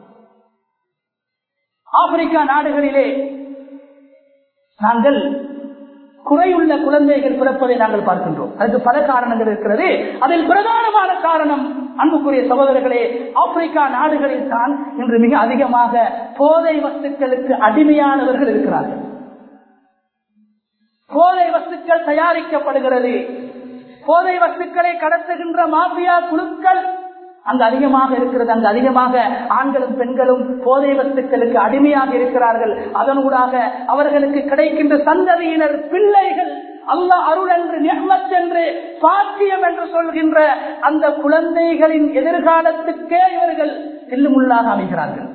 ஆப்பிரிக்கா நாடுகளிலே நாங்கள் குறையுள்ள குழந்தைகள் பிறப்பதை நாங்கள் பார்க்கின்றோம். அதுக்கு பல காரணங்கள் இருக்கிறது. அதில் பிரதானமான காரணம், அன்புக்குரிய சகோதரர்களே, ஆப்பிரிக்கா நாடுகளில் தான் இன்று மிக அதிகமாக போதை வஸ்துக்களுக்கு அடிமையானவர்கள் இருக்கிறார்கள். போதை வஸ்துக்கள் தயாரிக்கப்படுகிறது, போதை வஸ்துக்களை கடத்துகின்ற மாஃபியா குழுக்கள் அங்கு அதிகமாக இருக்கிறது. அங்கு அதிகமாக ஆண்களும் பெண்களும் போதை வஸ்துக்களுக்கு அடிமையாக இருக்கிறார்கள். அதனூடாக அவர்களுக்கு கிடைக்கின்ற சந்ததியினர் பிள்ளைகள் அல்லாஹ் அருள் என்று, நிஅமத் என்று, பாக்கியம் என்று சொல்கின்ற அந்த குழந்தைகளின் எதிர்காலத்துக்கே இவர்கள் செல்லுமுள்ளாக அமைகிறார்கள்.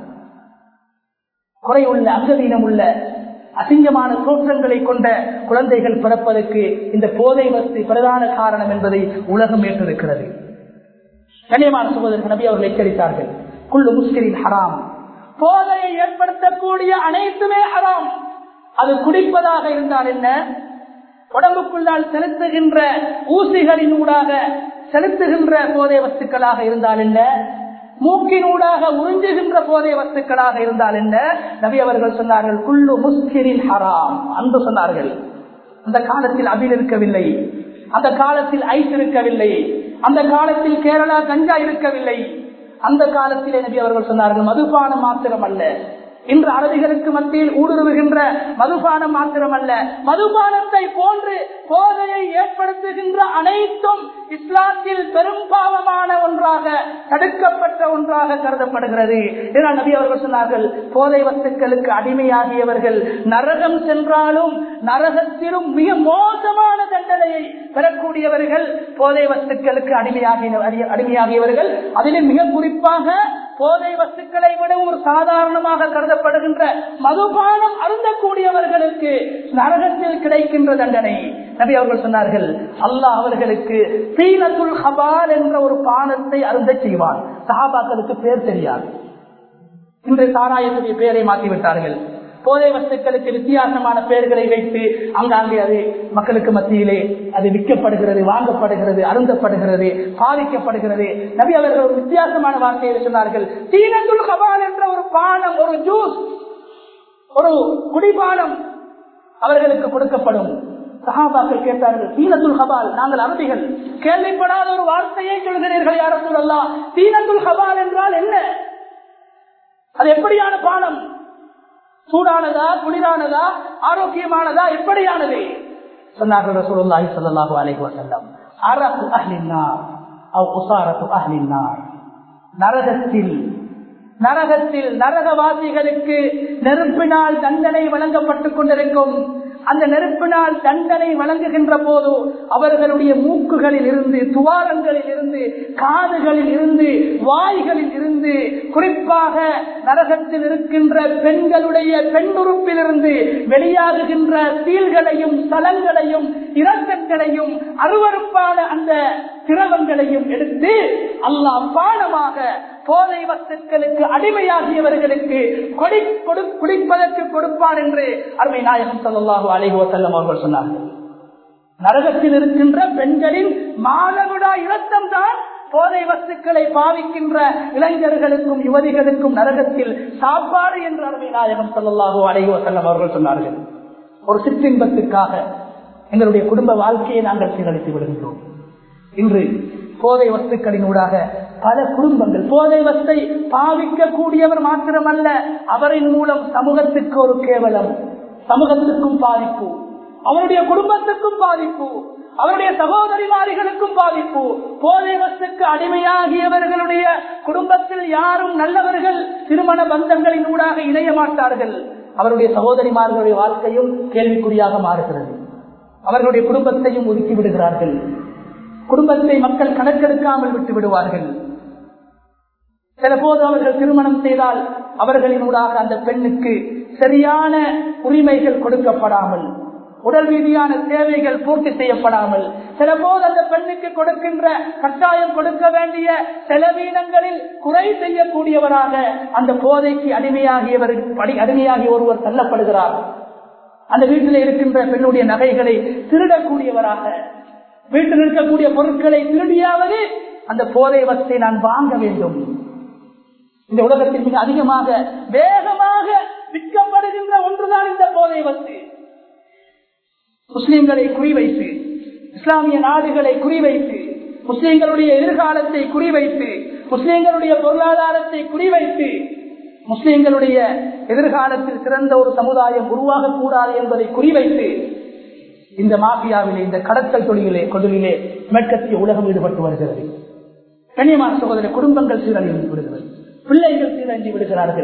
குறையுள்ள அங்கவீனம் உள்ள அசிங்கமான தோற்றங்களை கொண்ட குழந்தைகள் பிறப்பதற்கு இந்த போதை வஸ்து பிரதான காரணம் என்பதை உலகம் ஏற்றிருக்கிறது. கண்ணியமான சகோதரர்கள், நபி அவர்கள் எச்சரித்தார்கள், குல்லு முஸ்கிரின் ஹராம், போதையை ஏற்படுத்தக்கூடிய அனைத்துமே ஹராம். அது குடிப்பதாக இருந்தால் என்ன, உடம்புக்குள்ளால் செலுத்துகின்ற ஊசிகளின் ஊடாக செலுத்துகின்ற போதை வஸ்துக்களாக இருந்தால் என்ன, மூக்கினூடாக உறிஞ்சுகின்ற போதை வஸ்துக்களாக இருந்தால் என்ன, நபி அவர்கள் சொன்னார்கள் குல்லு முஸ்கிரின் ஹராம் அன்று சொன்னார்கள். அந்த காலத்தில் அபில் இருக்கவில்லை, அந்த காலத்தில் ஐஸ் இருக்கவில்லை, அந்த காலத்தில் கேரளா கஞ்சா இருக்கவில்லை. அந்த காலத்திலே நபி அவர்கள் சொன்னார்கள் மதுபானம் மாத்திரம் அல்ல, இன்று அரபிகளுக்கு மத்தியில் ஊடுருவுகின்ற மதுபானம் மாத்திரமல்ல, மதுபானத்தை போன்று போதையை ஏற்படுத்துகின்ற அனைத்தும் இஸ்லாத்தில் பெரும் பாவமான ஒன்றாக, தடுக்கப்பட்ட ஒன்றாக கருதப்படுகிறது. இதனால் நபி அவர்கள் சொன்னார்கள், போதை வஸ்துக்களுக்கு அடிமையாகியவர்கள் நரகம் சென்றாலும் நரகத்திலும் மிக மோசமான தண்டனையை பெறக்கூடியவர்கள் போதை வஸ்துக்களுக்கு அடிமையாகியவர்கள். அதிலும் மிக குறிப்பாக போதை வஸ்துக்களை விட ஒரு சாதாரணமாக கருதப்படுகின்ற மதுபானம் அருந்தக்கூடியவர்களுக்கு நரகத்தில் கிடைக்கின்ற தண்டனை. நபி அவர்கள் சொன்னார்கள், அல்லாஹ் அவர்களுக்கு தீனத்துல் ஹபால் என்ற ஒரு பானத்தை அருந்த செய்வான். சஹாபாக்களுக்கு பேர் தெரியாது, இன்று சாராயத்துடைய பெயரை மாற்றிவிட்டார்கள். போதை வஸ்துக்களுக்கு வித்தியாசமான பெயர்களை வைத்து அங்காங்கே அது மக்களுக்கு மத்தியிலே அது விற்கப்படுகிறது, வாங்கப்படுகிறது, அருந்தப்படுகிறது, பாதிக்கப்படுகிறது. நபி அவர்கள் ஒரு வித்தியாசமான வார்த்தையை சொன்னார்கள், தீனத்துல் ஹபால் என்ற ஒரு பானம், ஒரு ஜூஸ், ஒரு குடிபானம் அவர்களுக்கு கொடுக்கப்படும். சஹாபாக்கள் கேட்டார்கள், தீனத்துல் ஹபால், நாங்கள் அரபிகள் கேள்விப்படாத ஒரு வார்த்தையை சொல்கிறீர்கள் யா ரசூலல்லாஹ், தீனத்துல் ஹபால் என்றால் என்ன, அது எப்படியான பானம், சூடானதா, குளிரானதா, ஆரோக்கியமானதா, எப்படியானது? சொன்னார்கள் ரசூலுல்லாஹி ஸல்லல்லாஹு அலைஹி வஸல்லம், அரகு அஹ்லின் நார் அவ் உஸாரத்து அஹ்லின் நார். நரகத்தில் நரகவாசிகளுக்கு நெருப்பினால் தண்டனை வழங்கப்பட்டுக் கொண்டிருக்கும். அந்த நெருப்பினால் தண்டனை வழங்குகின்ற போது அவர்களுடைய மூக்குகளில் இருந்து, துவாரங்களில் இருந்து, காதுகளில் இருந்து, வாய்களில் இருந்து, குறிப்பாக நரகத்தில் இருக்கின்ற பெண்களுடைய பெண்ணுறுப்பிலிருந்து வெளியாகுகின்ற சீல்களையும் சலங்களையும் இரத்தங்களையும் அருவருப்பான அந்த திரவங்களையும் எடுத்து அல்லாஹ் பானமாக போதை வஸ்துக்களுக்கு அடிமையாகியவர்களுக்கு குடிப்பதற்கு கொடுப்பான் என்று அருமை நாயகம் ஸல்லல்லாஹு அலைஹி வஸல்லம் அவர்கள் சொன்னார்கள். நரகத்தில் இருக்கின்ற பெண்களின் மாதவிடா இரத்தம் தான் போதை வஸ்துக்களை பாவிக்கின்ற இளைஞர்களுக்கும் யுவதிகளுக்கும் நரகத்தில் சாப்பாடு என்று அருமை நாயகம் ஸல்லல்லாஹு அலைஹி வஸல்லம் அவர்கள் சொன்னார்கள். ஒரு சிற்றின்பத்துக்காக எங்களுடைய குடும்ப வாழ்க்கையை நாங்கள் சீரழித்து விடுகின்றோம். இன்று போதை வஸ்துக்களினூடாக பல குடும்பங்கள் போதை வஸ்தை பாவிக்கக்கூடியவர் மாத்திரமல்ல, அவரின் மூலம் சமூகத்துக்கு ஒரு கேவலம், சமூகத்துக்கும் பாதிப்பு, அவருடைய குடும்பத்துக்கும் பாதிப்பு, அவருடைய சகோதரிமாரிகளுக்கும் பாதிப்பு. போதை வஸ்துக்கு அடிமையாகியவர்களுடைய குடும்பத்தில் யாரும் நல்லவர்கள் திருமண பந்தங்களின் ஊடாக இணைய மாட்டார்கள். அவருடைய சகோதரிமார்களுடைய வாழ்க்கையும் கேள்விக்குறியாக மாறுகிறது. அவர்களுடைய குடும்பத்தையும் ஒதுக்கி விடுகிறார்கள். குடும்பத்தை மக்கள் கணக்கெடுக்காமல் விட்டு விடுவார்கள். சில போது அவர்கள் திருமணம் செய்தால் அவர்களின் ஊடாக அந்த பெண்ணுக்கு சரியான உரிமைகள் கொடுக்கப்படாமல், உடல் ரீதியான தேவைகள் பூர்த்தி செய்யப்படாமல், சில போது அந்த பெண்ணுக்கு கொடுக்கின்ற கட்டாயம் கொடுக்க வேண்டிய செலவீனங்களில் குறை செய்யக்கூடியவராக அந்த போதைக்கு அடிமையாகிய ஒருவர் தள்ளப்படுகிறார். அந்த வீட்டில் இருக்கின்ற பெண்ணுடைய நகைகளை திருடக்கூடியவராக, வீட்டில் இருக்கக்கூடிய பொருட்களை திருடியாவது அந்த போதை வஸ்தை நான் வாங்க வேண்டும். இந்த உலகத்தில் மிக அதிகமாக வேகமாக விற்கப்படுகின்ற ஒன்றுதான் இந்த போதை வஸ்து. முஸ்லிம்களை குறிவைத்து, இஸ்லாமிய நாடுகளை குறிவைத்து, முஸ்லிம்களுடைய எதிர்காலத்தை குறிவைத்து, முஸ்லிம்களுடைய பொருளாதாரத்தை குறிவைத்து, முஸ்லிம்களுடைய எதிர்காலத்தில் சிறந்த ஒரு சமுதாயம் உருவாகக்கூடாது என்பதை குறிவைத்து இந்த மாஃபியாவிலே, இந்த கடத்தல் தொழிலே மேற்கத்திய உலகம் ஈடுபட்டு வருகிறது. கண்ணியமான சகோதர, குடும்பங்கள் சீரழிந்து விடுகிறது, பிள்ளைகள் சீரழிந்து விடுகிறார்கள்,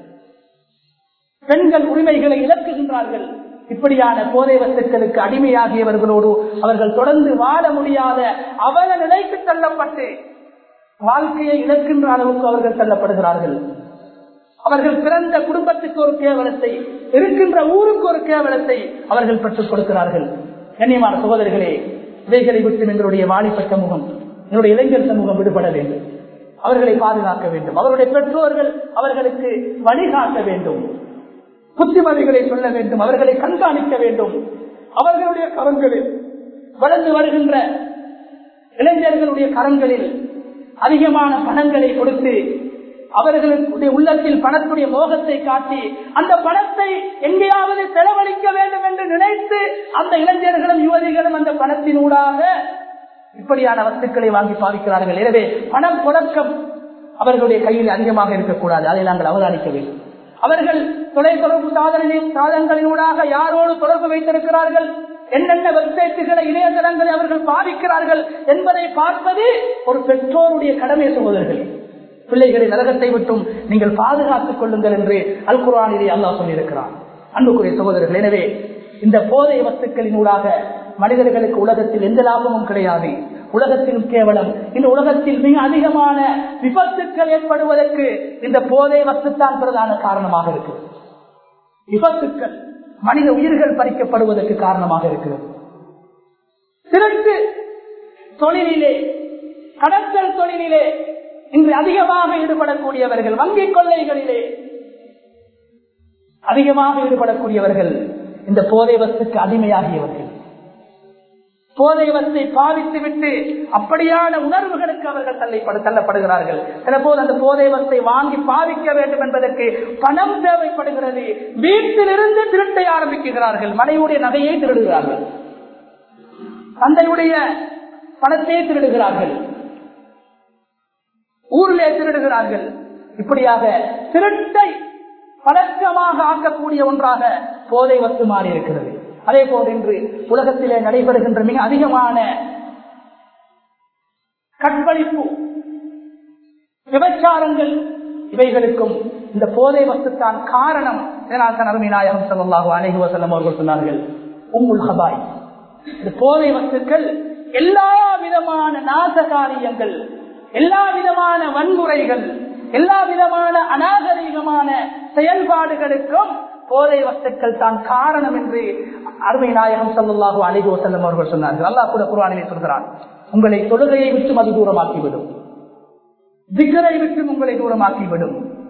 பெண்கள் உரிமைகளை இழக்குகின்றார்கள். இப்படியான போதை வஸ்துக்களுக்கு அடிமையாகியவர்களோடு அவர்கள் தொடர்ந்து வாழ முடியாத அவல நிலைக்கு தள்ளப்பட்டு வாழ்க்கையை இழக்கின்ற அளவுக்கு அவர்கள் தள்ளப்படுகிறார்கள். அவர்கள் பிறந்த குடும்பத்துக்கு ஒரு கேவலத்தை, இருக்கின்ற ஊருக்கு ஒரு கேவலத்தை அவர்கள் பெற்றுக் கொடுக்கிறார்கள். கண்ணியமான சகோதரர்களே, இவைகளை விட்டு எங்களுடைய வாலிப சமூகம், என்னுடைய இளைஞர் சமூகம் விடுபட வேண்டும். அவர்களை பாதுகாக்க வேண்டும். அவருடைய பெற்றோர்கள் அவர்களுக்கு வழிகாட்ட வேண்டும், புத்திமதிகளை சொல்ல வேண்டும், அவர்களை கண்காணிக்க வேண்டும். அவர்களுடைய கரங்களில், வளர்ந்து வருகின்ற இளைஞர்களுடைய கரங்களில் அதிகமான பணங்களை கொடுத்து அவர்களுடைய உள்ளத்தில் பணத்துடைய மோகத்தை காட்டி அந்த பணத்தை எங்கேயாவது செலவழிக்க வேண்டும் என்று நினைத்து அந்த இளைஞர்களும் யுவதிகளும் அந்த பணத்தினூடாக இப்படியான வஸ்துக்களை வாங்கி பாவிக்கிறார்கள். எனவே பணம் புழக்கம் அவர்களுடைய கையில் அதிகமாக இருக்கக்கூடாது, அதை நாங்கள் அவதானிக்க வேண்டும். அவர்கள் தொலைத்தொடர்பு சாதனங்களினூடாக யாரோடு தொடர்பு வைத்திருக்கிறார்கள், என்னென்ன வெப்சைட்டுகளை, இணையதளங்களை அவர்கள் பாதிக்கிறார்கள் என்பதை பார்ப்பது ஒரு பெற்றோருடைய கடமை. சகோதரர்கள், பிள்ளைகளை நரகத்தை விட்டும் நீங்கள் பாதுகாத்துக் கொள்ளுங்கள் என்று அல் குர்ஆனிலே அல்லாஹ் சொல்லியிருக்கிறார். அன்புக்குரிய சகோதரர்கள், எனவே இந்த போதை வஸ்துக்களினூடாக மனிதர்களுக்கு உலகத்தில் எந்த லாபமும் கிடையாது. உலகத்திலும் கேவலம், இந்த உலகத்தில் மிக அதிகமான விபத்துக்கள் ஏற்படுவதற்கு இந்த போதை வஸ்துத்தான் பிரதான காரணமாக இருக்கு. விபத்துக்கள், மனித உயிர்கள் பறிக்கப்படுவதற்கு காரணமாக இருக்கிறது. திருட்டு தொழிலிலே, கடத்தல் தொழிலிலே இன்று அதிகமாக ஈடுபடக்கூடியவர்கள், வங்கிக் கொள்ளைகளிலே அதிகமாக ஈடுபடக்கூடியவர்கள் இந்த போதை வஸ்துக்கு அடிமையாகியவர்கள். போதை வஸ்தை பாவித்து விட்டு அப்படியான உணர்வுகளுக்கு அவர்கள் தள்ளப்படுகிறார்கள். சில போது அந்த போதை வஸ்தை வாங்கி பாவிக்க வேண்டும் என்பதற்கு பணம் தேவைப்படுகிறது. வீட்டிலிருந்து திருட்டை ஆரம்பிக்கிறார்கள். மனைவியுடைய நகையை திருடுகிறார்கள், தந்தையுடைய பணத்தை திருடுகிறார்கள், ஊரிலே திருடுகிறார்கள். இப்படியாக திருட்டை பழக்கமாக ஆக்கக்கூடிய ஒன்றாக போதை வஸ்து மாறி இருக்கிறது. அதே போல் இன்று உலகத்திலே நடைபெறுகின்ற மிக அதிகமான கற்பழிப்பு, விபச்சாரங்கள், இவைகளுக்கும் இந்த போதை வஸ்துத்தான் காரணம். இதனால் தான் அருமை நாயகம் ஸல்லல்லாஹு அலைஹி வஸல்லம் அவர்கள் சொன்னார்கள், உம்முல் ஹபாய், இந்த போதை வஸ்துக்கள் எல்லா விதமான நாசகாரியங்கள், எல்லா விதமான வன்முறைகள், எல்லா விதமான அநாகரீகமான செயல்பாடுகளுக்கும் போதை வஸ்துக்கள் தான் காரணம் என்று அருமை நாயகம் ஸல்லல்லாஹு அலைஹி வஸல்லம் அவர்கள் சொன்னார்கள். அல்லாஹ் கூட குர்ஆனிலே சொல்கிறான், உங்களை தொழுகையை விட்டு அது தூரமாக்கிவிடும், திக்ரை விட்டு உங்களை தூரமாக்கிவிடும்,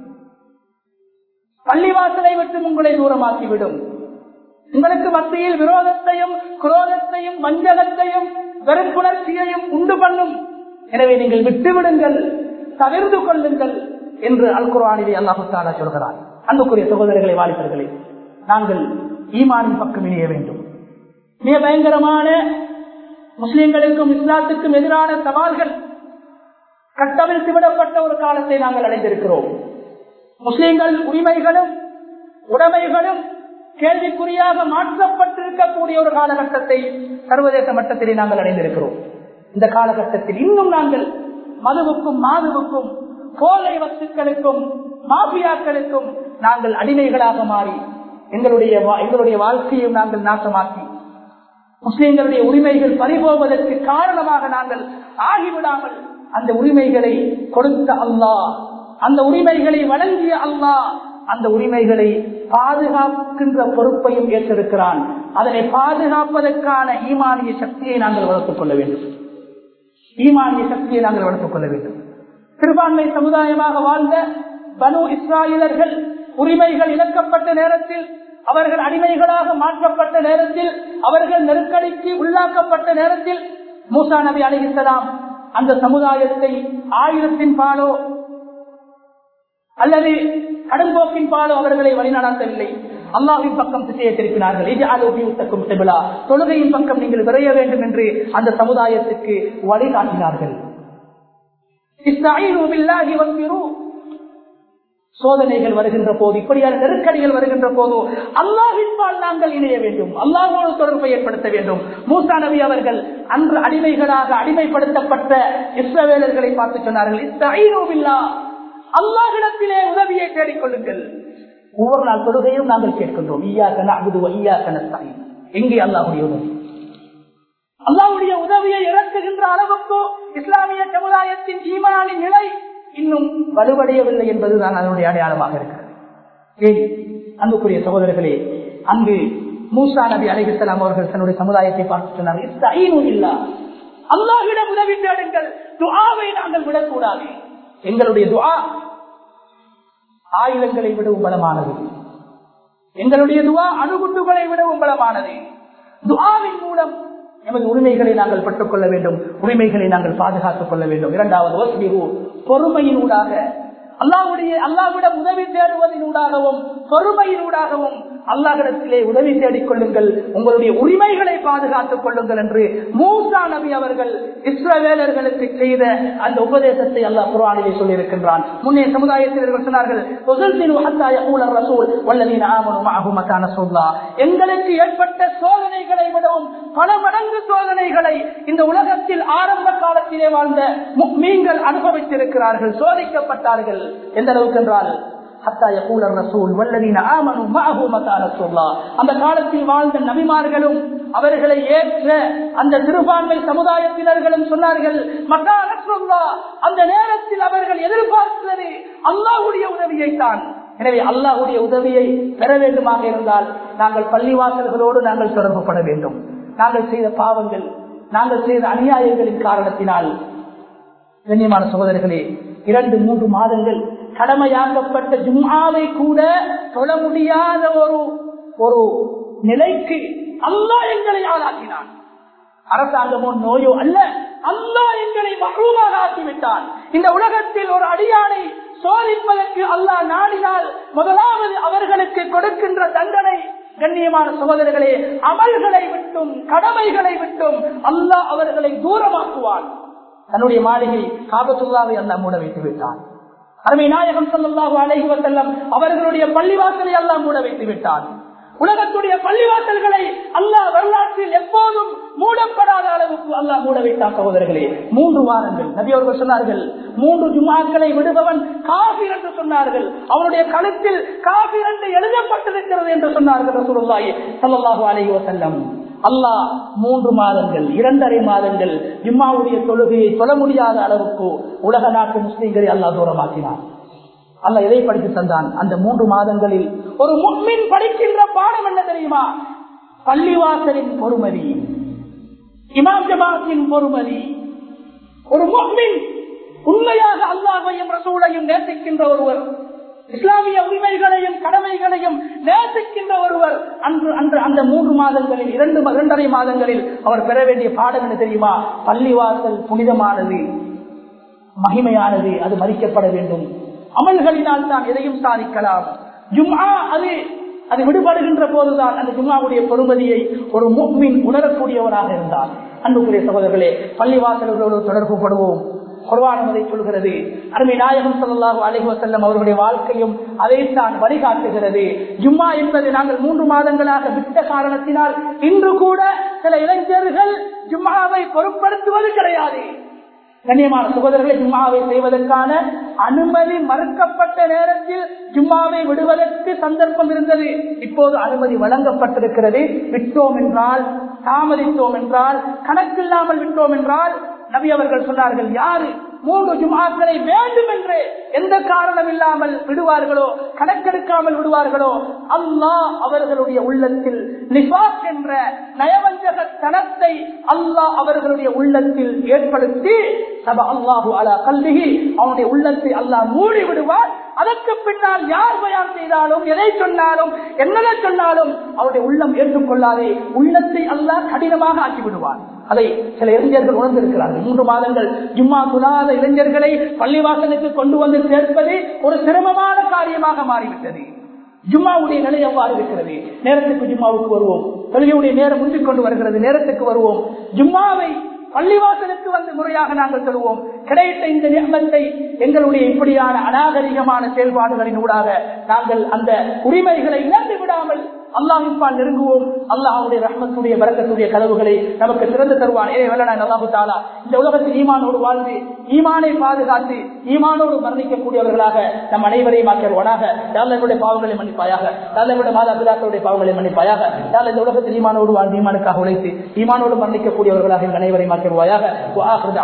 பள்ளிவாசலை விட்டு உங்களை தூரமாக்கிவிடும், உங்களுக்கு மத்தியில் விரோதத்தையும் குரோதத்தையும் வஞ்சகத்தையும் வெறுப்புணர்ச்சியையும் உண்டு பண்ணும். எனவே நீங்கள் விட்டுவிடுங்கள், தவிர்த்து கொள்ளுங்கள் என்று அல் குர்ஆனிலே அல்லாஹ் தஆலா சொல்கிறார். அன்புக்குரிய சகோதரர்களை, வாலிபர்களே, நாங்கள் ஈமானின் பக்கம் இணைய வேண்டும். மிக பயங்கரமான முஸ்லிம்களுக்கும் இஸ்லாத்துக்கும் எதிரான சவால்கள் கட்டவிழ்த்து விடப்பட்ட ஒரு காலத்தை நாங்கள் அடைந்திருக்கிறோம். முஸ்லிம்கள் உரிமைகளும் உடைமைகளும் கேள்விக்குறியாக மாற்றப்பட்டிருக்கக்கூடிய ஒரு காலகட்டத்தை சர்வதேச மட்டத்திலே நாங்கள் அடைந்திருக்கிறோம். இந்த காலகட்டத்தில் இன்னும் நாங்கள் மதுவுக்கும் மாதுவுக்கும் போதை வஸ்துக்களுக்கும் மாஃபியாக்களுக்கும் நாங்கள் அடிமைகளாக மாறி எங்களுடைய வாழ்க்கையும் நாங்கள் நாசமாக்கி முஸ்லிம்களுடைய உரிமைகள் பறிபோவதற்கு காரணமாக நாங்கள் ஆகிவிடாமல் அந்த உரிமைகளை கொடுத்த அல்லாஹ், அந்த உரிமைகளை வழங்கிய அல்லாஹ் அந்த உரிமைகளை பாதுகாக்கின்ற பொறுப்பையும் ஏற்றிருக்கிறான். அதனை பாதுகாப்பதற்கான ஈமானிய சக்தியை நாங்கள் வளர்த்துக் கொள்ள வேண்டும். ஈமானிய சக்தியை நாங்கள் வளர்த்துக் கொள்ள வேண்டும். சிறுபான்மை சமுதாயமாக வாழ்ந்த பனு இஸ்ராயலர்கள் உரிமைகள் இழக்கப்பட்ட நேரத்தில், அவர்கள் அடிமைகளாக மாற்றப்பட்ட நேரத்தில், அவர்கள் நெருக்கடிக்கு உள்ளாக்கப்பட்ட நேரத்தில் மூசா நபி அலைஹிஸ்ஸலாம் அந்த சமுதாயத்தை ஆயுதத்தின் பாலோ அல்லது கடும்போக்கின் பாலோ அவர்களை வழிநடத்தவில்லை. அல்லாஹ்வின் பக்கம் திசையை திருப்பினார்கள். தொழுகையின் பக்கம் நீங்கள் விரைய வேண்டும் என்று அந்த சமுதாயத்துக்கு வழிகாட்டினார்கள். சோதனைகள் வருகின்ற போது, இப்படியான நெருக்கடிகள் வருகின்ற போது அல்லாஹ்வின்பால் நாங்கள் இணைய வேண்டும், அல்லாஹ்வோடு தொடர்பை ஏற்படுத்த வேண்டும். மூசா நபி அவர்கள் அன்று அடிமைகளாக அடிமைப்படுத்தப்பட்ட இஸ்ரவேலர்களை பார்த்து சொன்னார்கள், இஸ்தஈனு பில்லாஹ், அல்லாஹ்விடத்திலே உதவியை தேடிக்கொள்ளுங்கள். ஒவ்வொரு நாள் தொழுகையும் நாங்கள் கேட்கின்றோம், இய்யாக நஅ்புது வ இய்யாக நஸ்தஈன். எங்கே அல்லாஹ்வுடைய உதவி? அல்லாஹ்வுடைய உதவியை இறக்குகின்ற அளவுக்கு இஸ்லாமிய சமுதாயத்தின் ஈமானின் நிலை இன்னும் வலுவடையவில்லை என்பதுதான் அதனுடைய அடையாளமாக இருக்கிறது. அன்புக்குரிய சகோதரர்களே, அங்கு மூசா நபி அலைஹிஸ்ஸலாம் அவர்கள் தன்னுடைய சமுதாயத்தை பார்த்து சொன்னார்கள், இஸ்தஈனு பில்லாஹ், அல்லாஹ்விடம் உதவி தேடுங்கள். துஆவை நாங்கள் விடக்கூடாது. எங்களுடைய துஆ ஆயுதங்களை விடவும் பலமானது. எங்களுடைய துஆ அணுகுண்டுகளை விடவும் பலமானது. துஆவின் மூலம் எமது உரிமைகளை நாங்கள் பெற்றுக் கொள்ள வேண்டும், உரிமைகளை நாங்கள் பாதுகாத்துக் கொள்ள வேண்டும். இரண்டாவது, வஸ்பிரு, பொறுமையினூடாக அல்லாஹ்விடம் உதவி தேடுவதனூடாகவும் பொறுமையினூடாகவும் அல்லாஹ்விடத்திலே உதவி தேடிக் கொள்ளுங்கள், உங்களுடைய உரிமைகளை பாதுகாத்துக் கொள்ளுங்கள் என்று மூசா நபி அவர்கள் இஸ்ரவேலர்களுக்கு செய்த அந்த உபதேசத்தை அல்லாஹ் குர்ஆனிலே சொல்லியிருக்கின்றான். முன்னைய சமுதாயத்தினர்கள் சொன்னார்கள், எங்களுக்கு ஏற்பட்ட சோதனைகளை விடவும் பல மடங்கு சோதனைகளை இந்த உலகத்தில் ஆரம்ப காலத்திலே வாழ்ந்த முஃமின்கள் அனுபவித்திருக்கிறார்கள், சோதிக்கப்பட்டார்கள். எந்த அளவுக்கு என்றால் அந்த காலத்தில் வாழ்ந்த நபிமார்களும் அவர்களை ஏற்ற அந்த சிறுபான்மை சமுதாயத்தினர்களும் சொன்னார்கள், அந்த நேரத்தில் அவர்கள் எதிர்பார்த்தது அல்லாஹ்வுடைய உதவியைத்தான். எனவே அல்லாஹ்வுடைய உதவியை பெற வேண்டுமாக இருந்தால் நாங்கள் பள்ளிவாசல்களோடு நாங்கள் தொடர்பு பட வேண்டும். நாங்கள் செய்த பாவங்கள், நாங்கள் செய்த அநியாயங்களின் காரணத்தினால் கண்ணியமான சகோதரர்களே, 2-3 மாதங்கள் கடமையாக்கப்பட்ட ஜும்ஆவை கூட தொழ முடியாத ஒரு நிலைக்கு அல்லாஹ் எங்களை ஆளாக்கினான். அரசாங்கமோ நோயோ அல்ல, அல்லாஹ் எங்களை மஹ்ரூமாக ஆக்கிவிட்டான். இந்த உலகத்தில் ஒரு அடியானை சோதிப்பதற்கு அல்லாஹ் நாடினால் முதலாவது அவர்களுக்கு கொடுக்கின்ற தண்டனை, கண்ணியமான சகோதரர்களே, அமல்களை விட்டும் கடமைகளை விட்டும் அல்லாஹ் அவர்களை தூரமாக்குவான். தன்னுடைய மாளிகை காபத்துல்லாவை அல்லாஹ் மூட வைத்து விட்டான். அருமை நாயகம் ஸல்லல்லாஹு அலைஹி வஸல்லம் அவர்களுடைய பள்ளிவாசலை அல்லாஹ் மூட வைத்து விட்டான். உலகத்துடைய பள்ளிவாசல்களை அல்லாஹ் வரலாற்றில் எப்போதும் மூடப்படாத அளவுக்கு அல்லாஹ் மூட வைத்தான். சகோதரர்களே, 3 வாரங்கள் நபி அவர்கள் சொன்னார்கள், 3 ஜும்ஆக்களை விடுபவன் காஃபிர் என்று சொன்னார்கள். அவனுடைய கழுத்தில் காஃபிர் என்று எழுதப்பட்டிருக்கிறது என்று சொன்னார்கள் ரசூலுல்லாஹி ஸல்லல்லாஹு அலைஹி வஸல்லம். அல்லாஹ் 3 மாதங்கள் 2.5 மாதங்கள் ஜும்ஆவுடைய தொழுகையை சொல்ல முடியாத அளவுக்கு உலக நாட்டு முஸ்லிம்களை அல்லாஹ் தூரமாக்கினான். அல்லாஹ் எதை படித்து தந்தான்? அந்த 3 மாதங்களில் ஒரு முஃமின் படிக்கின்ற பாடம் என்ன தெரியுமா? பள்ளிவாசலின் பொறுமதி, இமாம் ஜமாத்தின் பொறுமதி. ஒரு முஃமின் உண்மையாக அல்லாஹ்வையும் ரசூலையும் நேசிக்கின்ற ஒருவர், இஸ்லாமிய உரிமைகளையும் கடமைகளையும் நேசிக்கின்ற ஒருவர் அன்று அந்த 3 மாதங்களில் 2.5 மாதங்களில் அவர் பெற வேண்டிய பாடம் என்ன தெரியுமா? பள்ளிவாசல் புனிதமானது, மகிமையானது, அது மதிக்கப்பட வேண்டும். அமல்களினால் தான் எதையும் சாதிக்கலாம். ஜும்ஆ அது விடுபடுகின்ற போதுதான் அந்த ஜும்ஆவுடைய பெருமதியை ஒரு முஃமின் உணரக்கூடியவராக இருந்தார். அன்புக்குரிய சகோதரர்களே, பள்ளிவாசல்களோடு தொடர்பு படுவோம். குர்ஆன் அதை சொல்கிறது. அருமை நாயகம் ஸல்லல்லாஹு அலைஹி வஸல்லம் அவருடைய வாழ்க்கையும் அதைத்தான் வழிகாட்டுகிறது. ஜும்ஆ என்பது நாங்கள் 3 மாதங்களாக விட்ட காரணத்தினால் இன்று கூட சில இளைஞர்கள் ஜும்ஆவை பொருட்படுத்துவது கிடையாது. கண்ணியமான சகோதரர்களை, ஜும்ஆவை செய்வதற்கான அனுமதி மறுக்கப்பட்ட நேரத்தில் ஜும்ஆவை விடுவதற்கு சந்தர்ப்பம் இருந்தது. இப்போது அனுமதி வழங்கப்பட்டிருக்கிறது. விட்டோம் என்றால், தாமதித்தோம் என்றால், கணக்கில்லாமல் விட்டோம் என்றால், நபி அவர்கள் சொன்னார்கள், யாரு 3 ஜும்ஆக்களை வேண்டும் என்று எந்த காரணம் இல்லாமல் விடுவார்களோ, கணக்கெடுக்காமல் விடுவார்களோ, அல்லாஹ் அவர்களுடைய உள்ளத்தில் நிஃபாக் என்ற நயவஞ்சக தனத்தை அல்லாஹ் அவர்களுடைய உள்ளத்தில் ஏற்படுத்தி அல்லாஹு அலா கல்விஹி, அவனுடைய உள்ளத்தை அல்லாஹ் மூடி விடுவார். அதற்கு பின்னால் யார் பயான் செய்தாலும், எதை சொன்னாலும், என்னென்ன சொன்னாலும் அவருடைய உள்ளம் ஏற்றுக்கொள்ளாதே. உள்ளத்தை அல்லாஹ் கடினமாக ஆக்கி விடுவார். அதை சில இளைஞர்கள் உணர்ந்திருக்கிறார்கள். 3 மாதங்கள் ஜும்மா துணாத இளைஞர்களை பள்ளிவாசலுக்கு கொண்டு வந்து சேர்ப்பது ஒரு சிரமமான காரியமாக மாறிவிட்டது. ஜும்மாவுடைய நிலை எவ்வாறு இருக்கிறது? நேரத்துக்கு ஜும்மாவுக்கு வருவோம். தொழுகையுடைய நேரம் முந்திக் கொண்டு வருகிறது, நேரத்துக்கு வருவோம். ஜும்மாவை பள்ளிவாசலுக்கு வந்து முறையாக நாங்கள் சொல்லுவோம். கிடைத்த இந்த நியமத்தை எங்களுடைய இப்படியான அநாகரிகமான செயல்பாடுகளின் ஊடாக நாங்கள் அந்த உரிமைகளை இழந்து விடாமல் அல்லாஹ்வின் நெருங்குவோம். அல்லாஹ்வுடைய ரஹ்மத்துடைய பரக்கத்துடைய கதவுகளை நமக்கு திறந்து தருவான். அல்லாஹு தஆலா இந்த உலகத்தில் ஈமானோடு வாழ்ந்து, ஈமானை பாதுகாத்து, ஈமானோடு மரணிக்கக்கூடியவர்களாக நம் அனைவரையும் ஆக்கியவனாக. யாழ்லாஹ்வுடைய பாவங்களை மன்னிப்பாயாக, யாழ்லாஹ்வுடைய மாதா பிதாக்களுடைய பாவங்களை மன்னிப்பாயாக. யாழ்லாஹ் இந்த உலகத்தில் ஈமானோடு வாழ்ந்து, ஈமானுக்காக உழைத்து, ஈமானோடு மரணிக்கக்கூடியவர்களாக அனைவரையும் ஆக்கியவாயாக.